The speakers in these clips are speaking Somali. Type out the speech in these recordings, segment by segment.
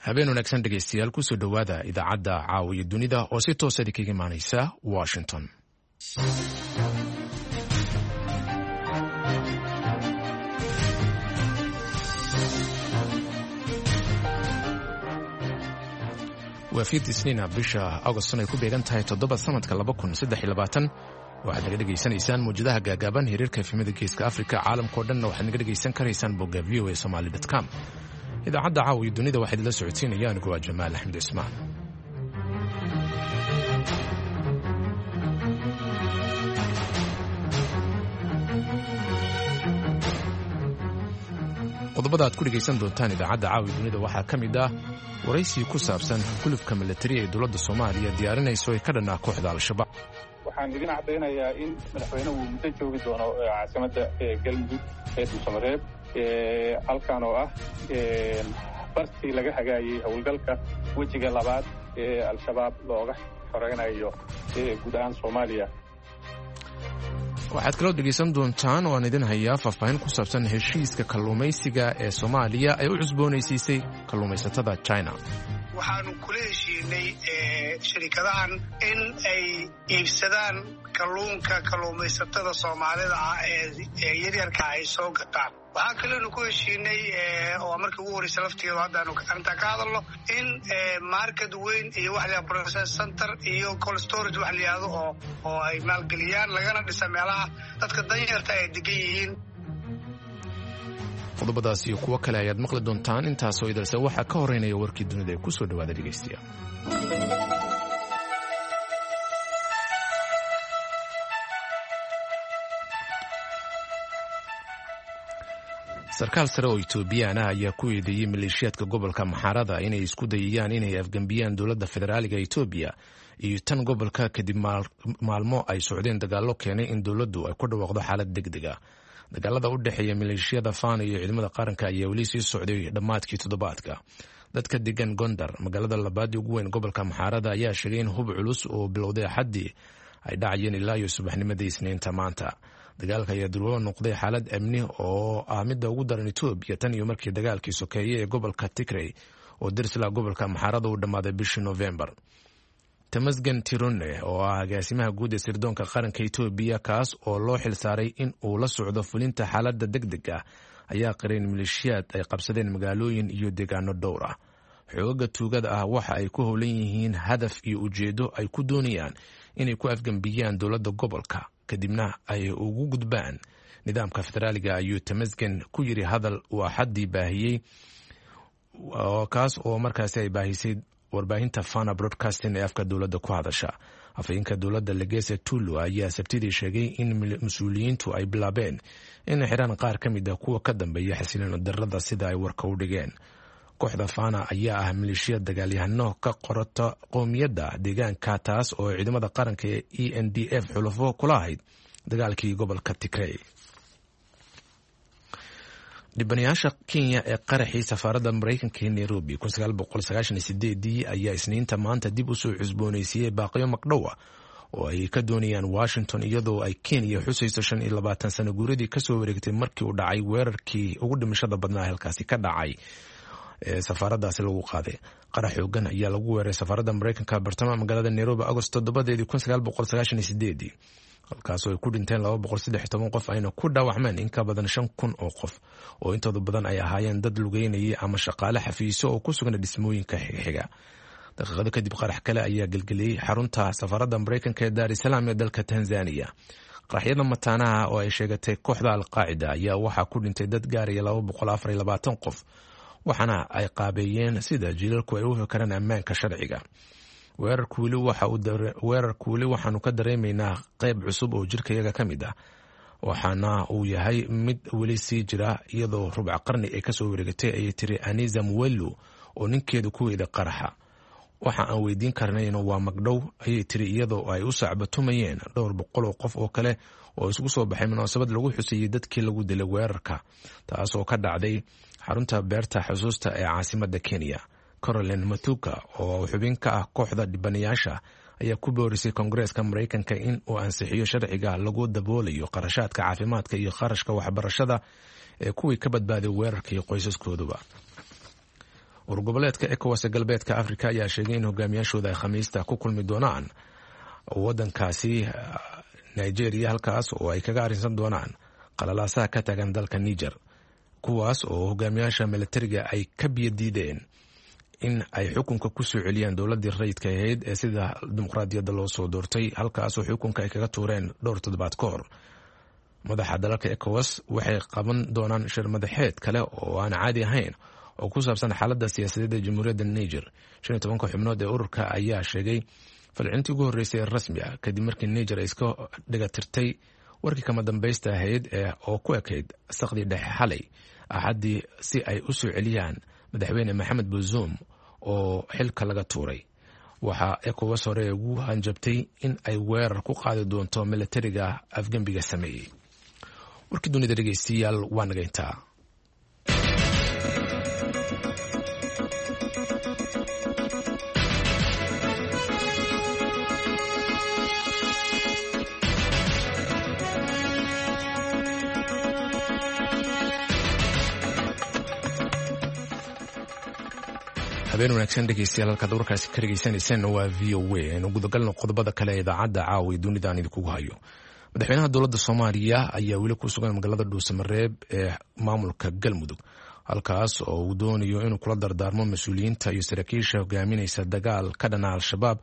habeen wanaagsan dhegaystayaal kusoo dhowaada idaacadda caawiya dunida oo si toosa kaga imaanaysa Washington. waa fiid isniina bisha August ay ku beegan tahay 7 sanadka 2023 waxaad naga dhageysanaysaan muujadaha gaagaaban xiriirka efemada geeska Afrika caalamka oo dhan waxaad naga dhageysan karaysaan bogga voasomali.com. idaacadda caawiya dunida waxaad la socodsiinayaan go'aa Jamaal Axmed Ismaan. qodobada aad ku dhegaysan doontaan idaacadda caawiya dunida waxaa ka mid ah waraysi ku saabsan kulubka militari ee dowladda Soomaaliya diyaarinayso ay ka dhanaa kooxda Al-Shabaab. waxaan idin cadeynayaa in madaxweynuhu muddo joogi doono caasimadda galmudug ee Dhuusamareeb halkan oo ah bartii laga hagaayay howlgalka wejiga labaad ee Al-Shabaab looga xoreynayo guud ahaan Soomaaliya. waxaad kaloo dhegaysan doontaan oo aan idin hayaa faahfaahin ku saabsan heshiiska kalluumaysiga ee Soomaaliya ay u cusboonaysiisay kalluumaysatada China. waxaanu kula heshiinay shirkadahan in ay iibsadaan kalluunka kalluumaysatada Soomaalida ah ee yaryarka ay soo gataan. waxaa kaleenu ku heshiinay oo markii ugu horreysay lafteedu haddaanu inta ka hadalno in market weyn iyo wax la process center iyo cold storage wax la yiraahdo oo ay maalgeliyaan lagana dhisa meelaha dadka danyarta ay degan yihiin. qodobadaas iyo kuwo kale ayaad maqli doontaan intaasoo idilse waxaa ka horeynaya warkii dunida ee kusoo dhawaada dhegaystiya. sarkaal sare oo Itoobiyaan ah ayaa ku eedeeyay maleeshiyaadka gobolka Maxarada inay isku dayayaan inay afgambiyaan dowladda federaaliga Itoobiya iyo tan gobolka kadib maalmo ay socdeen dagaallo keenay in dowladdu ay ku dhawaaqdo xaalad degdeg ah. dagaalada u dhaxeeya maleeshiyada Fano iyo ciidamada qaranka ayaa weli sii socday dhammaadkii toddobaadka. dadka degan Gondar magaalada labaad ugu weyn gobolka Maxarada ayaa sheegay in hub culus oo bilowday Axaddii ay dhacayeen ilaa iyo subaxnimadii Isniinta maanta. dagaalka ayaa durwaba noqday xaalad amni oo ah midda ugu daran Itoobiya tan iyo markii dagaalkii sokeeye ee gobolka Tigray oo dirsila gobolka Maxarada uu dhammaaday bishii November. Tamasgen Tirone oo ah agaasimaha guud ee sirdoonka qaranka Itoobiya kaas oo loo xilsaaray in uu la socdo fulinta xaaladda degdega ayaa qareen maleeshiyaad ay qabsadeen magaalooyin iyo deegaano dhowr ah. xoogaga tuugada ah waxa ay ku howlan yihiin hadaf iyo ujeedo ay ku doonayaan inay ku afgambiyaan dowladda gobolka kadibna ay ugu gudbaan nidaamka federaaliga ayuu Tamasgen ku yiri hadal waa xaddii baahiyey kaas oo markaasi ay baahisay warbaahinta Fana Broadcasting ee afka dowladda ku hadasha. afayeenka dowladda Legese Tulu ayaa sabtidii sheegay in mas'uuliyiintu ay bilaabeen in xiraan qaar ka mid ah kuwa ka dambeeya xasilooni darrada sida ay warka u dhigeen. kooxda Fana ayaa ah maleeshiyad dagaalyahano ka qorata qoomiyadda deegaanka taas oo ciidamada qaranka ee ENDF xulafo kula ahayd dagaalkii gobolka Tigray. dhibanayaasha Kenya ee qaraxii safaaradda Mareykanka ee Nairobi 1998 ayaa Isniinta maanta dib u soo cusboonaysiiyay baaqiyo magdhow ah oo ay ka doonayaan Washington iyadoo ay Kenya xusayso 25 sano guuradii ka soo wareegtay markii uu dhacay weerarkii ugu dhimashada badnaa halkaasi ka dhacay safaaraddaasi lagu qaaday. qarax xoogan ayaa lagu weeraray safaaradda Mareykanka bartamaha magaalada Nairobi Agosto 7, 1998 halkaasoo ay ku dhinteen 213 qof ayna ku dhaawacmeen in ka badan 5,000 oo qof oo intooda badan ay ahaayeen dad lugeynaya ama shaqaale xafiisyo oo ku sugan dhismooyinka xiga. daqiiqado kadib qarax kale ayaa gelgeliyay xarunta safaaradda Mareykanka ee Dar es Salaam ee dalka Tanzania. qaraxyada mataanaha oo ay sheegatay kooxda Al-Qaacida ayaa waxaa ku dhintay dad gaaraya 224 qof waxaana ay qaabeeyeen sida jiilalku ay u fakaraan ammaanka sharciga. weerarku weli waxaanu ka dareemaynaa qayb cusub oo jirkayaga ka mid ah waxaana uu yahay mid weli sii jira iyadoo rubca qarni ay kasoo wareegatay ayay tiri Aniza Mwelu oo ninkeedu ku weeday qaraxa. waxa aan weydiin karnayna waa magdhow ayay tiri iyadoo ay u sacbatumayeen dhowr boqol oo qof oo kale oo isugu soo baxay munaasabad lagu xusayay dadkii lagu dilay weerarka taasoo ka dhacday xarunta beerta xusuusta ee caasimadda Kenya. Caroline Matuka oo xubin ka ah kooxda dhibanayaasha ayaa ku boorisay Koongareeska Mareykanka in uu ansixiyo sharciga lagu daboolayo qarashaadka caafimaadka iyo kharashka waxbarashada ee kuwii ka badbaaday weerarkii qoysaskooduba. urgoboleedka ECOWAS galbeedka Afrika ayaa sheegay in hogaamiyaashooda ay Khamiista ku kulmi doonaan wadankaasi Nigeria, halkaas oo ay kaga arrinsan doonaan qalalaasaha ka tagan dalka Niger, kuwaas oo hogaamiyaasha militariga ay ka biyadiideen in ay xukunka ku soo celiyaan dowladii rayidka ahayd ee sida dimuqraadiyadda loo soo doortay, halkaas oo xukunka ay kaga tuureen dhowr toddobaad ka hor. madaxa dalalka ECOWAS waxay qaban doonaan shir madaxeed kale oo aan caadi ahayn oo ku saabsan xaaladda siyaasadeed ee jamhuuriyadda Niger. 15 xubnood ee ururka ayaa sheegay falcelintii ugu horreysay ee rasmi ah kadib markii Niger ay iska dhigatirtay warkii kama dambaysta ahayd oo ku ekayd saqdii dhexe xalay axadii si ay u soo celiyaan madaxweyne Maxamed Bazoum oo xilka laga tuuray. waxaa ECOWAS hore ugu hanjabtay in ay weerar ku qaadi doonto militariga afgembiga sameeyey. warkii dunida dhegeystayaal waa naga intaa. habeen wanaagsan dhegeystayaal, halkaad warkaasi ka dhegeysaneysaan waa VOA. aynu gudagalno qodobada kale ee idaacadda caawa dunidaan idinkugu hayo. madaxweynaha dowladda Soomaaliya ayaa weli ku sugan magaalada Dhuusamareeb ee maamulka Galmudug, halkaas oo uu doonayo inuu kula dardaarmo mas-uuliyiinta iyo saraakiisha hogaaminaysa dagaal ka dhana Al-Shabaab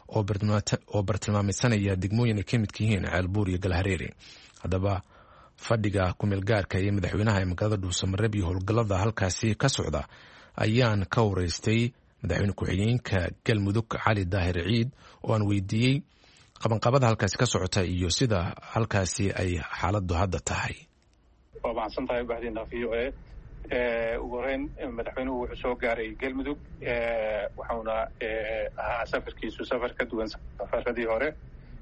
oo bartilmaameysanaya degmooyin ay ka midka yihiin Ceelbuur iyo Galhareere. haddaba fadhiga ku-meelgaarka ee madaxweynaha ee magaalada Dhuusamareeb iyo howlgallada halkaasi ka socda ayaan ka wareystay madaxweyne ku-xigeenka Galmudug Cali Daahir Ciid oo aan weydiiyey qabanqabada halkaasi ka socota iyo sida halkaasi ay xaaladdu hadda tahay. waa mahadsan tahay baxdiina VOA. ugu horeyn madaxweynuhu wuxuu soo gaaray Galmudug, waxauna ahaa safarkiisu safar ka duwan safaradii hore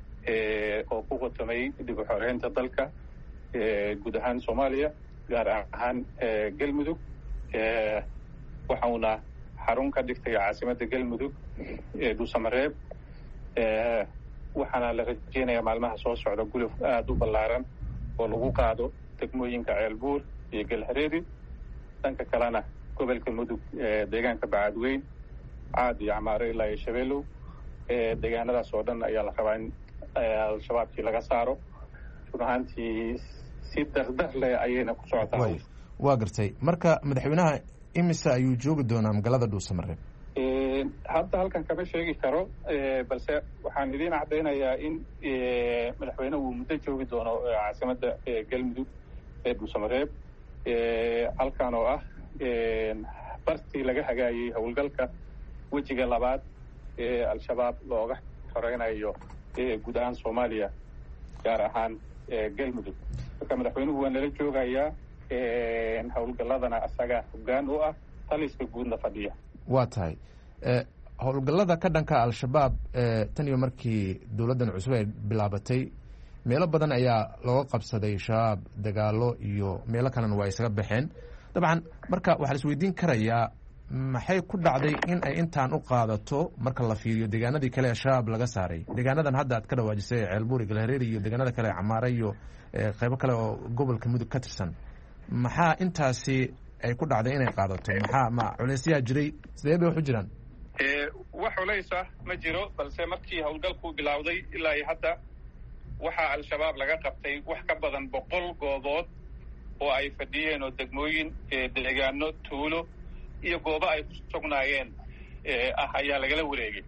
oo ku qotomay dib u xoreynta dalka guud ahaan Soomaaliya, gaar ahaan Galmudug. waxauna xarun ka dhigtay caasimadda Galmudug ee Dhuusamareeb. waxaana la rajeynayaa maalmaha soo socda guluf aad u ballaaran oo lagu qaado degmooyinka Ceelbuur iyo Galhareere. dhanka kalena gobolka Mudug deegaanka Bacadweyn, Caad iyo Camaare ilaa iyo Shabeelow. deegaanadaas oo dhan ayaa la rabaa in Al-Shabaabkii laga saaro. run ahaantii si dardar leh ayayna ku socotaa. waa gartay. marka madaxweynaha imise ayuu joogi doonaa magaalada Dhuusamareeb? hadda halkan kama sheegi karo, balse waxaan idiin caddaynayaa in madaxweynuhu uu muddo joogi doono caasimadda Galmudug ee Dhuusamareeb, halkan oo ah bartii laga hagaayay howlgalka wejiga labaad ee Al-Shabaab looga xoreynayo guud ahaan Soomaaliya, gaar ahaan Galmudug. marka madaxweynuhu waa nala joogayaa, howlgalladana asaga hoggaan u ah, taliska guudna fadhiya. waa tahay. howlgallada ka dhanka Al-Shabaab tan iyo markii dowladdan cusub ay bilaabatay meelo badan ayaa looga qabsaday shabaab, dagaalo iyo meelo kalena waa isaga baxeen. dabcan marka waxaa la isweydiin karayaa maxay ku dhacday in ay intaan u qaadato marka la fiiriyo deegaanadii kale ee shabaab laga saaray. deegaanadan hadda aad ka dhawaajisay Ceelbuur iyo Galhareere iyo deegaanada kale Camaare iyo qaybo kale oo gobolka Mudug ka tirsan, maxaa intaasi ay ku dhacday inay qaadato? ma culeysyaa jiray? sidee bay wax u jiraan? wax culeysa ma jiro, balse markii howlgalku bilowday ilaa iyo hadda waxaa Al-Shabaab laga qabtay wax ka badan 100 goobood oo ay fadhiyeen oo degmooyin, deegaano, tuulo iyo goobo ay ku sugnaayeen ayaa lagala wareegay.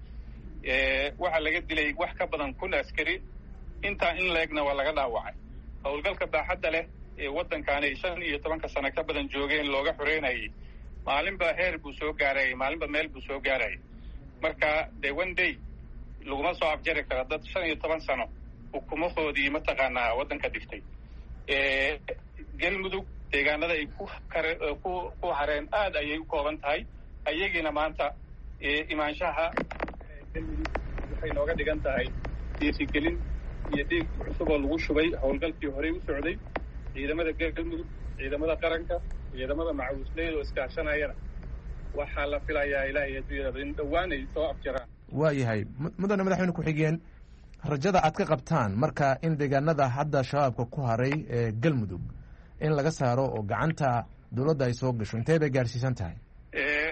waxaa laga dilay wax ka badan 1,000 askari. intaa in leegna waa laga dhaawacay. howlgalka baaxadda leh ee waddankaani 15 sano ka badan joogeen looga xoreynayay, maalinba heer buu soo gaarayay, maalinba meel buu soo gaarayay. marka dee one day laguma soo afjari karo dad 15 sano xukumahoodii mataqaanaa waddanka dhiftay. Galmudug deegaanada ay ku hareen aad ayay u kooban tahay. ayagiina maanta imaanshaha Galmudug waxay nooga dhigan tahay dhiirigelin iyo dhiig cusub oo lagu shubay howlgalkii horey u socday. ciidamada Galmudug, ciidamada qaranka, ciidamada macawisleyda oo iskaashanayana waxaa la filayaa ilaahay adduunyada in dhowaan ay soo afjaraan. waayahay mudane madaxweyne ku-xigeen, rajada aad ka qabtaan marka in deegaanada hadda shabaabka ku haray ee Galmudug in laga saaro oo gacanta dowladda ay soo gasho, intee bay gaarsiisan tahay?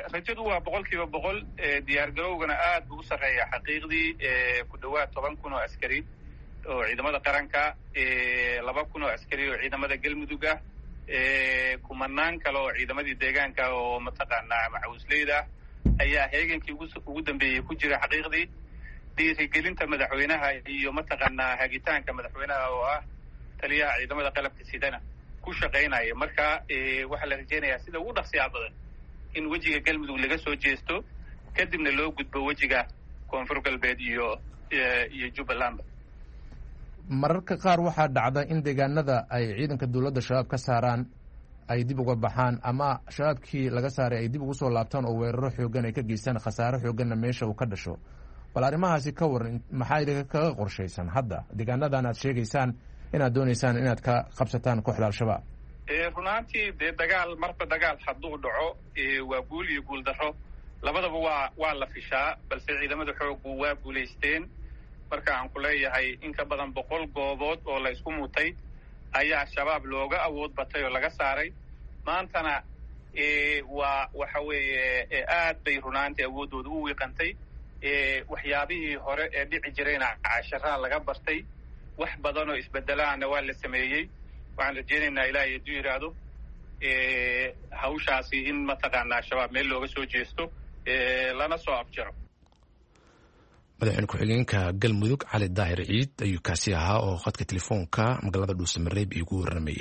rajadu waa 100% diyaargarowgana aad buu u sarreeyaa xaqiiqdii ku dhawaad 10,000 oo askari oo ciidamada qaranka 2,000 oo askari oo ciidamada galmudug ah kumanaan kale oo ciidamadii deegaanka oo mataqaanaa macawisleyda ayaa heegankii ugu dambeeyay ku jira xaqiiqdii dhiirigelinta madaxweynaha iyo mataqaanaa hagitaanka madaxweynaha oo ah taliyaha ciidamada qalabka sidana ku shaqaynaya marka waxaa la rajaynayaa sida ugu dhaqsiyaha badan in wejiga galmudug laga soo jeesto kadibna loo gudbo wejiga koonfur galbeed iyo jubbaland mararka qaar waxaa dhacda in deegaanada ay ciidanka dowladda shabaab ka saaraan ay dib uga baxaan ama shabaabkii laga saaray ay dib ugu soo laabtaan oo weeraro xoogan ay ka geystaan khasaare xooganna meesha uu ka dhasho bal arrimahaasi ka waran maxaa idinka kaga qorshaysan hadda deegaanadan aad sheegaysaan inaad doonaysaan inaad ka qabsataan kooxda al-shabaab runaantii dee marba dagaal hadduu dhaco waa guul iyo guul darro labadaba waa la fishaa balse ciidamada xooggu waa guulaysteen marka aan ku leeyahay in ka badan 100 goobood oo la isku mutay ayaa shabaab looga awood batay oo laga saaray maantana waxa weeye aad bay runaantii awooddooda u wiiqantay waxyaabihii hore ee dhici jirayna casharaha laga bartay wax badan oo isbedelaana waa la sameeyey waxaan rajaynaynaa ilaahay hadduu yidhaahdo hawshaasi in mataqaanaa shabaab meel looga soo jeesto lana soo afjaro madaxweyne ku-xigeenka galmudug cali daahir ciid ayuu kaasi ahaa oo khadka telefoonka magaalada dhuusamareeb iigu warramayey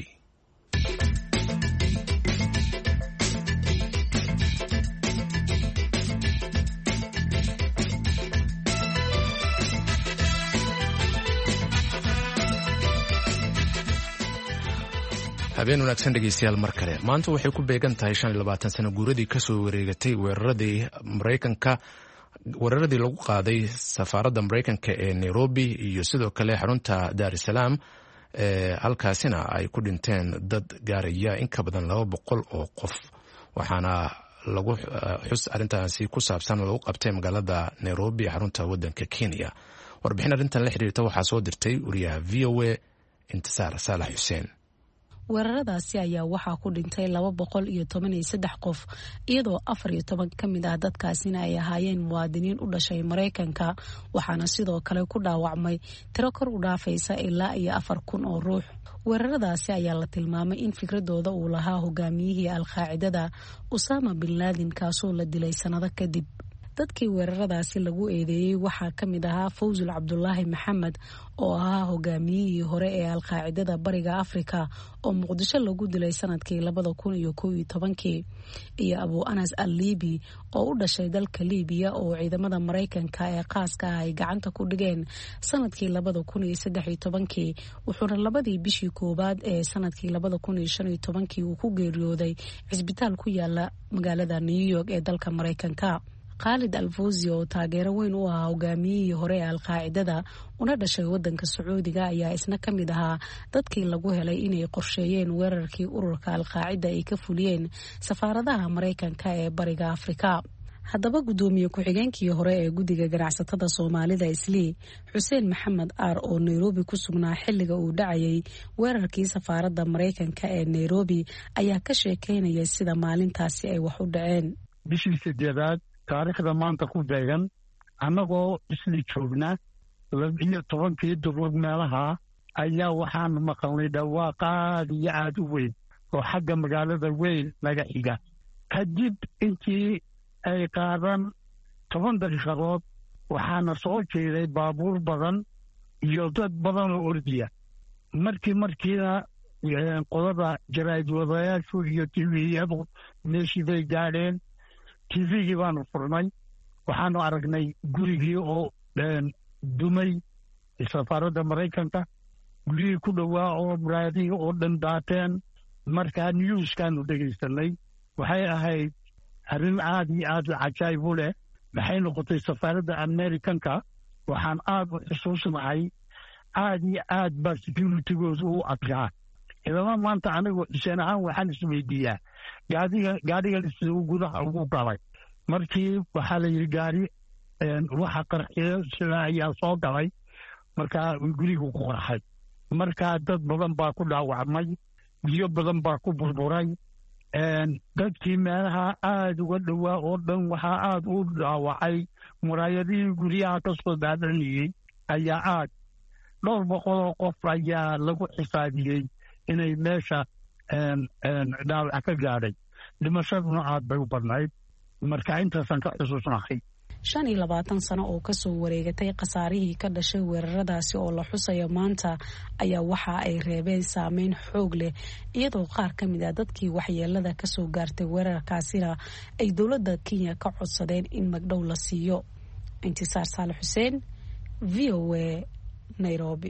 habeen wanaagsan dhegeystayaal mar kale maanta waxay ku beegan tahay 25 sano guuradii kasoo wareegatay weeraradii lagu qaaday safaaradda maraykanka ee nairobi iyo sidoo kale xarunta daar es salaam halkaasina ay ku dhinteen dad gaaraya in ka badan 200 oo qof waxaana lagu xus arrintaasi ku saabsan lagu qabtay magaalada nairobi xarunta waddanka kenya warbixin arrintan la xiriirta waxaa soo dirtay wariyaha VOA intisaar saalax xuseen weeraradaasi ayaa waxaa ku dhintay 213 qof iyadoo 14 ka mid ah dadkaasina ay ahaayeen muwaadiniin u dhashay Mareykanka waxaana sidoo kale ku dhaawacmay tiro kor u dhaafaysa ilaa iyo 4,000 oo ruux weeraradaasi ayaa la tilmaamay in fikradooda uu lahaa hogaamiyihii al-qaacidada Usama bin Laden kaasoo la dilay sanado kadib dadkii weeraradaasi lagu eedeeyay waxaa ka mid ahaa Fawzul Cabdullaahi Maxamed oo ahaa hogaamiyihii hore ee al-qaacidada bariga Afrika oo Muqdisho lagu dilay sanadkii 2011 iyo Abu Anas al-Libi oo u dhashay dalka Liibiya oo ciidamada Mareykanka ee qaaska ah ay gacanta ku dhigeen sanadkii 2013 wuxuuna labadii bishii koobaad ee sanadkii 2015 uu ku geeriyooday cisbitaal ku yaala magaalada New York ee dalka Mareykanka Khalid Al-Fawzi oo taageero weyn u ahaa hogaamiyihii hore ee al-qaacidada una dhashay waddanka Sacuudiga ayaa isna ka mid ahaa dadkii lagu helay inay qorsheeyeen weerarkii ururka al-qaacida ay ka fuliyeen safaaradaha Mareykanka ee bariga Afrika haddaba gudoomiye ku-xigeenkii hore ee guddiga ganacsatada Soomaalida Islii Xuseen Maxamed Aar oo Nairobi ku sugnaa xilliga uu dhacayay weerarkii safaaradda Mareykanka ee Nairobi ayaa ka sheekeynaya sida maalintaasi ay wax u dhaceen bishii 8 taariikhda maanta ku beegan annagoo isla joogna 12 duruub meelaha ayaa waxaan maqalnay dhawaaq aad iyo aad u weyn oo xagga magaalada weyn laga xiga kadib intii ay qaadan 10 daqiiqadood waxaana soo jeeday baabuur badan iyo dad badan oo ordiya markiina qodada jaraa'id wadayaashu iyo TV-yadu meeshii bay gaadheen TV-gii baanu furnay waxaanu aragnay gurigii oo dumay safaaradda Mareykanka gurigii ku dhowaa oo muraadihii oo dhan daateen markaa newskaanu dhegaysanay waxay ahayd arrin aad iyo aad cajaa'ib u leh maxay noqotay safaaradda Mareykanka waxaan aad u xusuusnahay aad iyo aad baa security-goodu u adkaa ilaa maanta anigu ishaan ahaan waxaan isweydiiyaa gaariga siduu gudaha ugu galay markii waxaa la yidhi gaari waxa qarxiyo sida ayaa soo galay markaa gurigu ku qarxay markaa dad badan baa ku dhaawacmay biyo badan baa ku burburay dadkii meelaha aada uga dhowaa oo dhan waxaa aada u dhaawacay muraayadihii guryaha ka soo daadanayey ayaa aad 200 qof ayaa lagu xisaabiyey inay meesha dhaawac ka gaadhay dhimashaduna aad bay u badnayd marka intaasan ka xusuusnahay 25 sano oo kasoo wareegatay khasaarihii ka dhashay weeraradaasi oo la xusayo maanta ayaa waxa ay reebeen saameyn xoog leh iyadoo qaar ka mid ah dadkii waxyeelada kasoo gaartay weerarkaasina ay dowladda Kenya ka codsadeen in magdhow la siiyo. Intisaar Saalax Xuseen, VOA, Nairobi.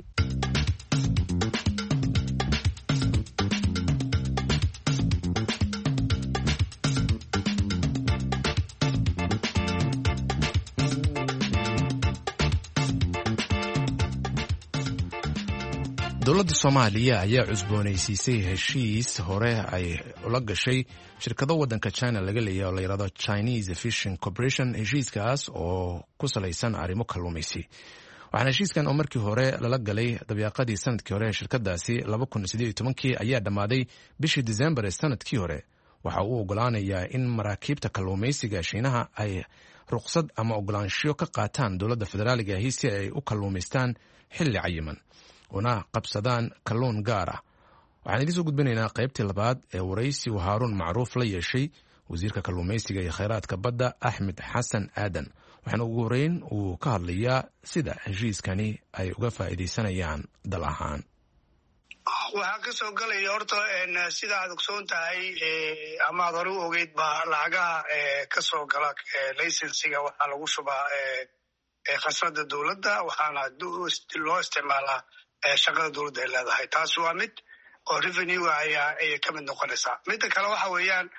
dowladda Soomaaliya ayaa cusboonaysiisay heshiis hore ay ula gashay shirkado waddanka China laga leeyahay oo la yiraahdo Chinese Fishing Corporation. Heshiiskaas oo ku salaysan arrimo kalluumaysi. waxaana heshiiskan oo markii hore lala galay dabiiqadii sanadkii hore shirkadaasi 2018 ayaa dhammaaday bishii December ee sanadkii hore. waxa uu ogolaanayaa in maraakiibta kalluumaysiga Shiinaha ay ruqsad ama ogolaansho ka qaataan dowladda federaaliga ah si ay u kalluumaystaan xilli cayiman una qabsadaan kalluun gaar ah. waxaan idiin soo gudbinaynaa qaybtii labaad ee waraysi uu Haaruun Macruuf la yeeshay wasiirka kalluumaysiga iyo kheyraadka badda Axmed Xasan Aadan. waxaana ugu horeyn uu ka hadlayaa sida heshiiskani ay uga faa'iidaysanayaan dal ahaan. waxaa ka soo galaya horta sida aad ogsoon tahay ama aad hore u ogeyd baa lacagaha ka soo gala laysensiga waxaa lagu shubaa khasnada dowladda waxaana loo isticmaalaa shaqada dowladda ay leedahay. taasi waa mid oo revenue ayay ka mid noqonaysaa. midda kale waxa weeyaan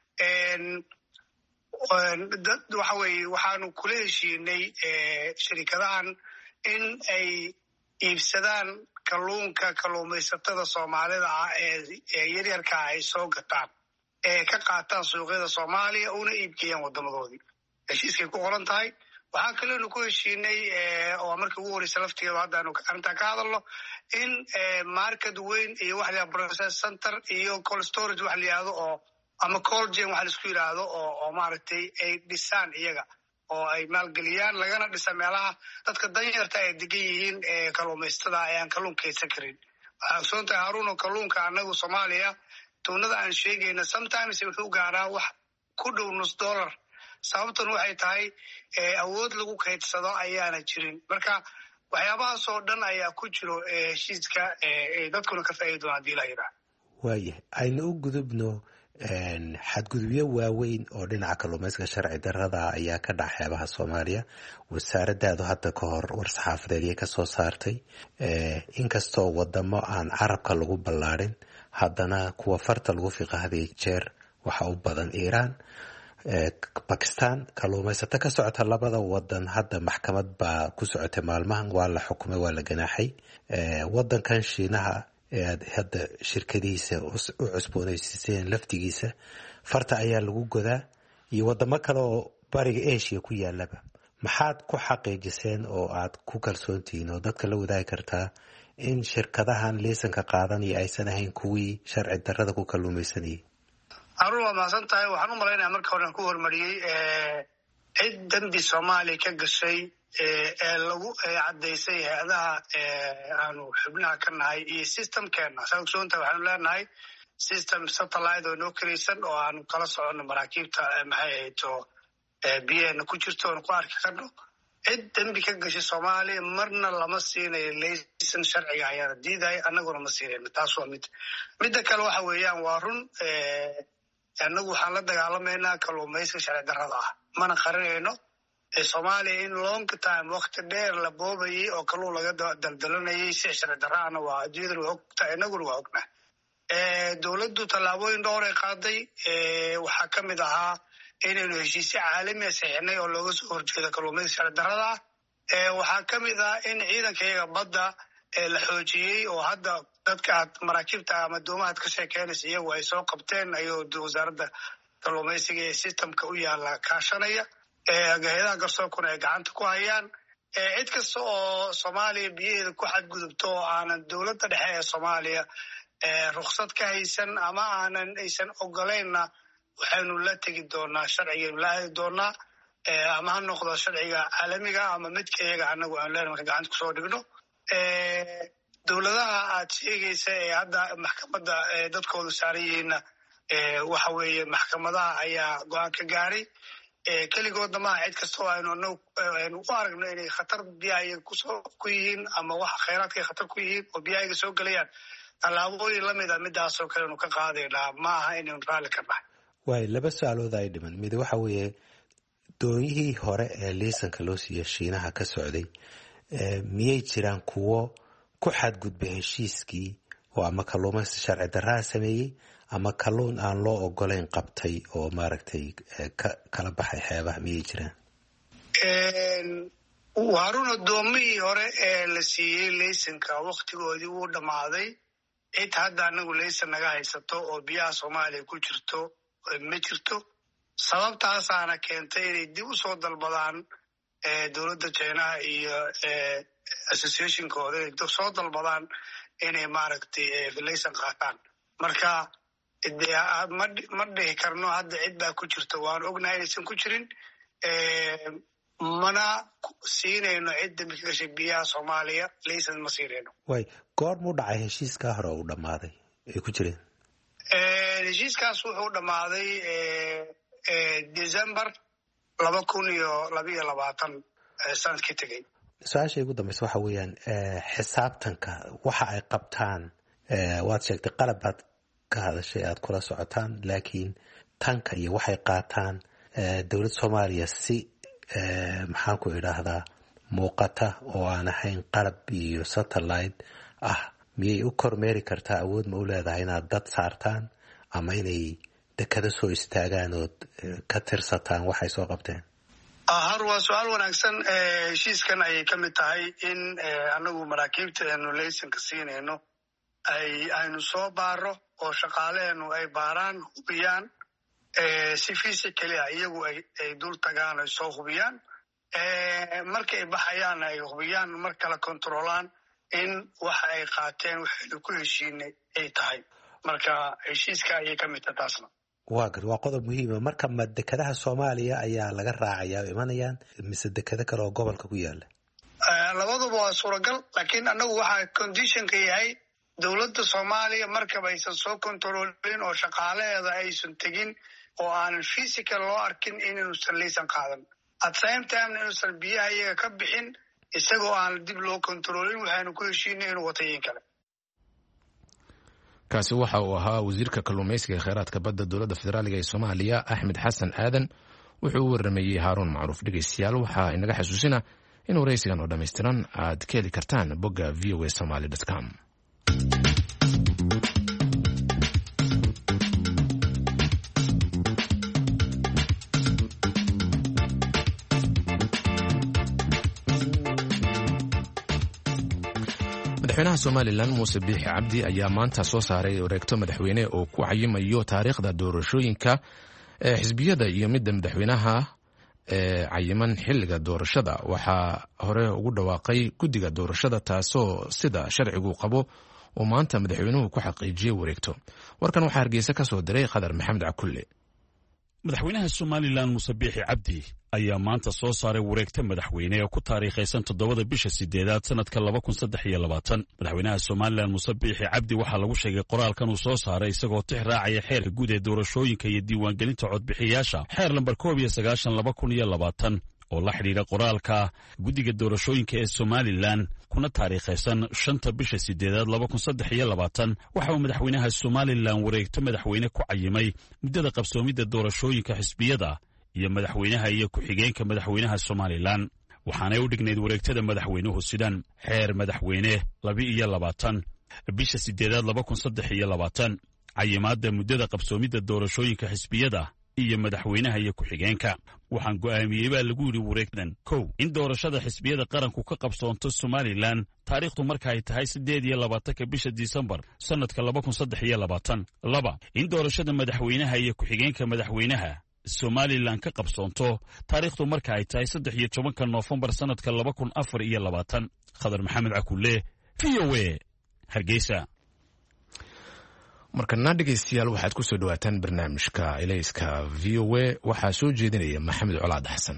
waxa weeye waxaanu kula heshiinay shirkadahan in ay iibsadaan kalluunka kalluumaysatada Soomaalida ah ee yaryarka ay soo gataan ka qaataan suuqyada Soomaaliya una iibgeeyaan wadamadoodii. heshiiskay ku qoran tahay. waxaa kaleenu ku heshiinay oo markii ugu horeysa laftigeeda haddaanu arrintaa ka hadalno in market weyn iyo wax la process center iyo cold storage wax la yiraahdo oo ama cold chain wax la isku yiraahdo oo maaragtay ay dhisaan iyaga oo ay maalgeliyaan lagana dhisa meelaha dadka danyarta ay degan yihiin kalluumaysatada ayaan kalluun kaydsan karin. waxaa ogsoon tahay Haaruun oo kalluunka annagu Soomaaliya tuunada aan sheegayna sometimes wuxuu gaaraa wax ku dhow $1. sababtan waxay tahay awood lagu kaydsado ayaana jirin. marka waxyaabahaas oo dhan ayaa ku jiro heshiiska dadkuna ka faa'iidi doonaan haddii la yidhaahdo. waayahay aynu u gudubno xadgudubyo waaweyn oo dhinaca kalluumaysiga sharci darrada ayaa ka dhaca xeebaha Soomaaliya. wasaaradaadu hadda ka hor war-saxaafadeedyo ka soo saartay inkastoo wadamo aan carabka lagu ballaarin haddana kuwa farta lagu fiiqa had iyo jeer waxa u badan Iiraan, Bakistan. kalluumaysato ka socota labada wadan hadda maxkamad baa ku socotay maalmahan waa la xukumay waa la ganaaxay. wadankan Shiinaha ee aad hadda shirkadihiisa u cusboonaysiiseen laftigiisa farta ayaa lagu godaa iyo wadamo kale oo bariga Asia ku yaalaba. maxaad ku xaqiijiseen oo aad ku kalsoontihiin oo dadka la wadaagi kartaa in shirkadahan liisanka qaadanaya aysan ahayn kuwii sharci darrada ku kalluumaysanayay? Haaruun waa mahadsan tahay. waxaan u malaynayaa marka hore aan ku hormariyey cid dambi Soomaaliya ka gashay ee lagu caddaysay hay-adaha aanu xubnaha ka nahay iyo systemkeena. saa ogsoon tahay waxaanu leenahay system satellite oo noo karaysan oo aanu kala soconno maraakiibta maxay ahayd oo biyaheena ku jirto oonu ku arki karno. cid dambi ka gashay Soomaaliya marna lama siinayo laysan sharciga ayaana diidaya annaguna ma siinayno. taas waa midda kale waxa weeyaan waa run annagu waxaan la dagaalamaynaa kalluumaysiga sharci darrada ah mana qarinayno. Soomaaliya in long time waqti dheer la boobayay oo kalluun laga daldalanayay si sharci darro ahna waa adduunyadana waa ogtahay innaguna waa ognahay. dowladdu tallaabooyin dhowr ay qaaday. waxaa ka mid ahaa inaynu heshiisyo caalami ah saxiixnay oo looga soo horjeedo kalluumaysiga sharci darrada ah. waxaa ka mid ah in ciidankayaga badda la xoojiyey oo hadda dadka aad maraakiibta ama doomahaad ka sheekeynaysa iyagu ay soo qabteen ayuu wasaaradda kalluumaysiga ee systemka u yaala kaashanaya. hay-adaha garsoorkuna ay gacanta ku hayaan. cid kasta oo Soomaaliya biyaheeda ku xadgudubto oo aanan dowladda dhexe ee Soomaaliya ruksad ka haysan ama aysan ogolaynna waxaynu la tegi doonaa sharcigaynu la aadi doonaa ama ha noqdo sharciga caalamiga ama midka iyaga anagu aan leenahay marka gacanta kusoo dhigno. dowladaha aad sheegaysa ee hadda maxkamadda dadkoodu saaran yihiinna waxa weeye maxkamadaha ayaa go-aan ka gaaray. keligoodna maaha cid kastoo aynu u aragno inay khatar biyaha ku yihiin ama wax khayraadka ay khatar ku yihiin oo biyahaga soo gelayaan tallaabooyin la mida midaasoo kale anu ka qaadaynaa ma aha inaynu raalli ka nahay. waay 2 su-aalood ay dhiman. mid waxa weeye doonyihii hore ee liisanka loo siiya shiinaha ka socday miyay jiraan kuwo ku xadgudba heshiiskii oo ama kalluumaysi sharci darraa sameeyey ama kalluun aan loo ogolayn qabtay oo maaragtay kala baxay xeebaha miyay jiraan? waaruna doomihii hore ee la siiyey laysanka waktigoodii wuu dhammaaday. cid hadda anagu laysan naga haysato oo biyaha soomaaliya ku jirto ma jirto. sababtaasaana keentay inay dib u soo dalbadaan dowladda jinaha iyo associationkooda inay soo dalbadaan inay maaragtay laysan qaataan. marka ma dhihi karno hadda cid baa ku jirta. waan ognahay inaysan ku jirin mana siinayno cidda mika gashay biyaha soomaaliya laysan ma siinayno. way goormuu dhacay heshiiskaa hore uu dhammaaday ay ku jireen? heshiiskaas wuxuu dhammaaday December 2022 sanadkii tegey. su-aasha ugu dambaysa waxa weeyaan xisaabtanka waxa ay qabtaan waad sheegtay qalab baad ka hadashay aad kula socotaan laakiin tanka iyo waxay qaataan dowladda Soomaaliya si maxaan ku idhaahdaa muuqata oo aan ahayn qalab iyo satellite ah miyay u kormeeri kartaa? awood ma u leedahay inaad dad saartaan ama inay dekada soo istaagaan ood ka tirsataan waxay soo qabteen? har waa su-aal wanaagsan. heshiiskan ayay ka mid tahay in anagu maraakiibta aanu laysanka siinayno aynu soo baaro oo shaqaaleenu ay baaraan hubiyaan si physically iyagu ay dul tagaan ay soo hubiyaan. marka ay baxayaanna ay hubiyaan mar kala kontrolaan in waxa ay qaateen waxaynu ku heshiinay ay tahay. marka heshiiska ayay ka mid tahay taasna. waa qodob muhiima. marka ma dekadaha Soomaaliya ayaa laga raacayaa oo imanayaan mise dekado kale oo gobolka ku yaala? labaduba waa suuragal laakiin anagu waxa conditionka yahay dowladda Soomaaliya markaba aysan soo kontroolin oo shaqaaleeda aysan tegin oo aanan physical loo arkin inuusan laysan qaadan. at same time inuusan biyaha iyaga ka bixin isagoo aan dib loo kontroolin waxaanu ku heshiinay inuu watayin kale. kaasi waxa uu ahaa wasiirka kalluumaysiga ee kheyraadka badda dowladda federaaliga ee Soomaaliya Axmed Xasan Aadan. wuxuu u waramayey Haaruun Macruuf. dhegeystayaal waxaa inaga xasuusina in waraysigan oo dhammaystiran aad ka heli kartaan bogga voasomali.com. madaxweynaha Somaliland Muuse Biixi Cabdi ayaa maanta soo saaray wareegto madaxweyne oo ku cayimayo taariikhda doorashooyinka xisbiyada iyo midda madaxweynaha cayiman xilliga doorashada. waxaa hore ugu dhawaaqay guddiga doorashada taasoo sida sharcigu qabo oo maanta madaxweynuhu ku xaqiijiyey wareegto. warkan waxaa Hargeysa ka soo diray Khadar Maxamed Cakulle. madaxweynaha Somaliland Muuse Biixi Cabdi ayaa maanta soo saaray wareegta madaxweyne oo ku taariikhaysan 7 bisha 8 sanadka 2023. madaxweynaha Somaliland Muuse Biixi Cabdi waxaa lagu sheegay qoraalkan uu soo saaray isagoo tix raacaya xeerka guud ee doorashooyinka iyo diiwaangelinta codbixiyayaasha xeer lambar 19/2020 oo la xidhiidha qoraalka guddiga doorashooyinka ee Somaliland kuna taariikhaysan 5 bisha 8 2023. waxa uu madaxweynaha Somaliland wareegto madaxweyne ku cayimay muddada qabsoomidda doorashooyinka xisbiyada iyo madaxweynaha iyo ku-xigeenka madaxweynaha Somaliland. waxaanay u dhignayd wareegtada madaxweynuhu sidan: xeer madaxweyne 22 bisha 8 2023 cayimaadda muddada qabsoomidda doorashooyinka xisbiyada iyo madaxweynaha iyo ku-xigeenka. waxaan go'aamiyey baa lagu yidhi wareegtan: 1 in doorashada xisbiyada qaranku ka qabsoonto Somaliland taariikhdu marka ay tahay 28 bisha Disembar sanadka 2023. 2 in doorashada madaxweynaha iyo ku-xigeenka madaxweynaha Somaliland ka qabsoonto taariikhdu marka ay tahay 13 Noofambar sanadka 2024. Khadar Maxamed Cakulle, VOA, Hargeysa. markana dhegaystayaal waxaad ku soo dhawaataan barnaamijka ilayska v o a waxaa soo jeedinaya maxamed colaad xasan.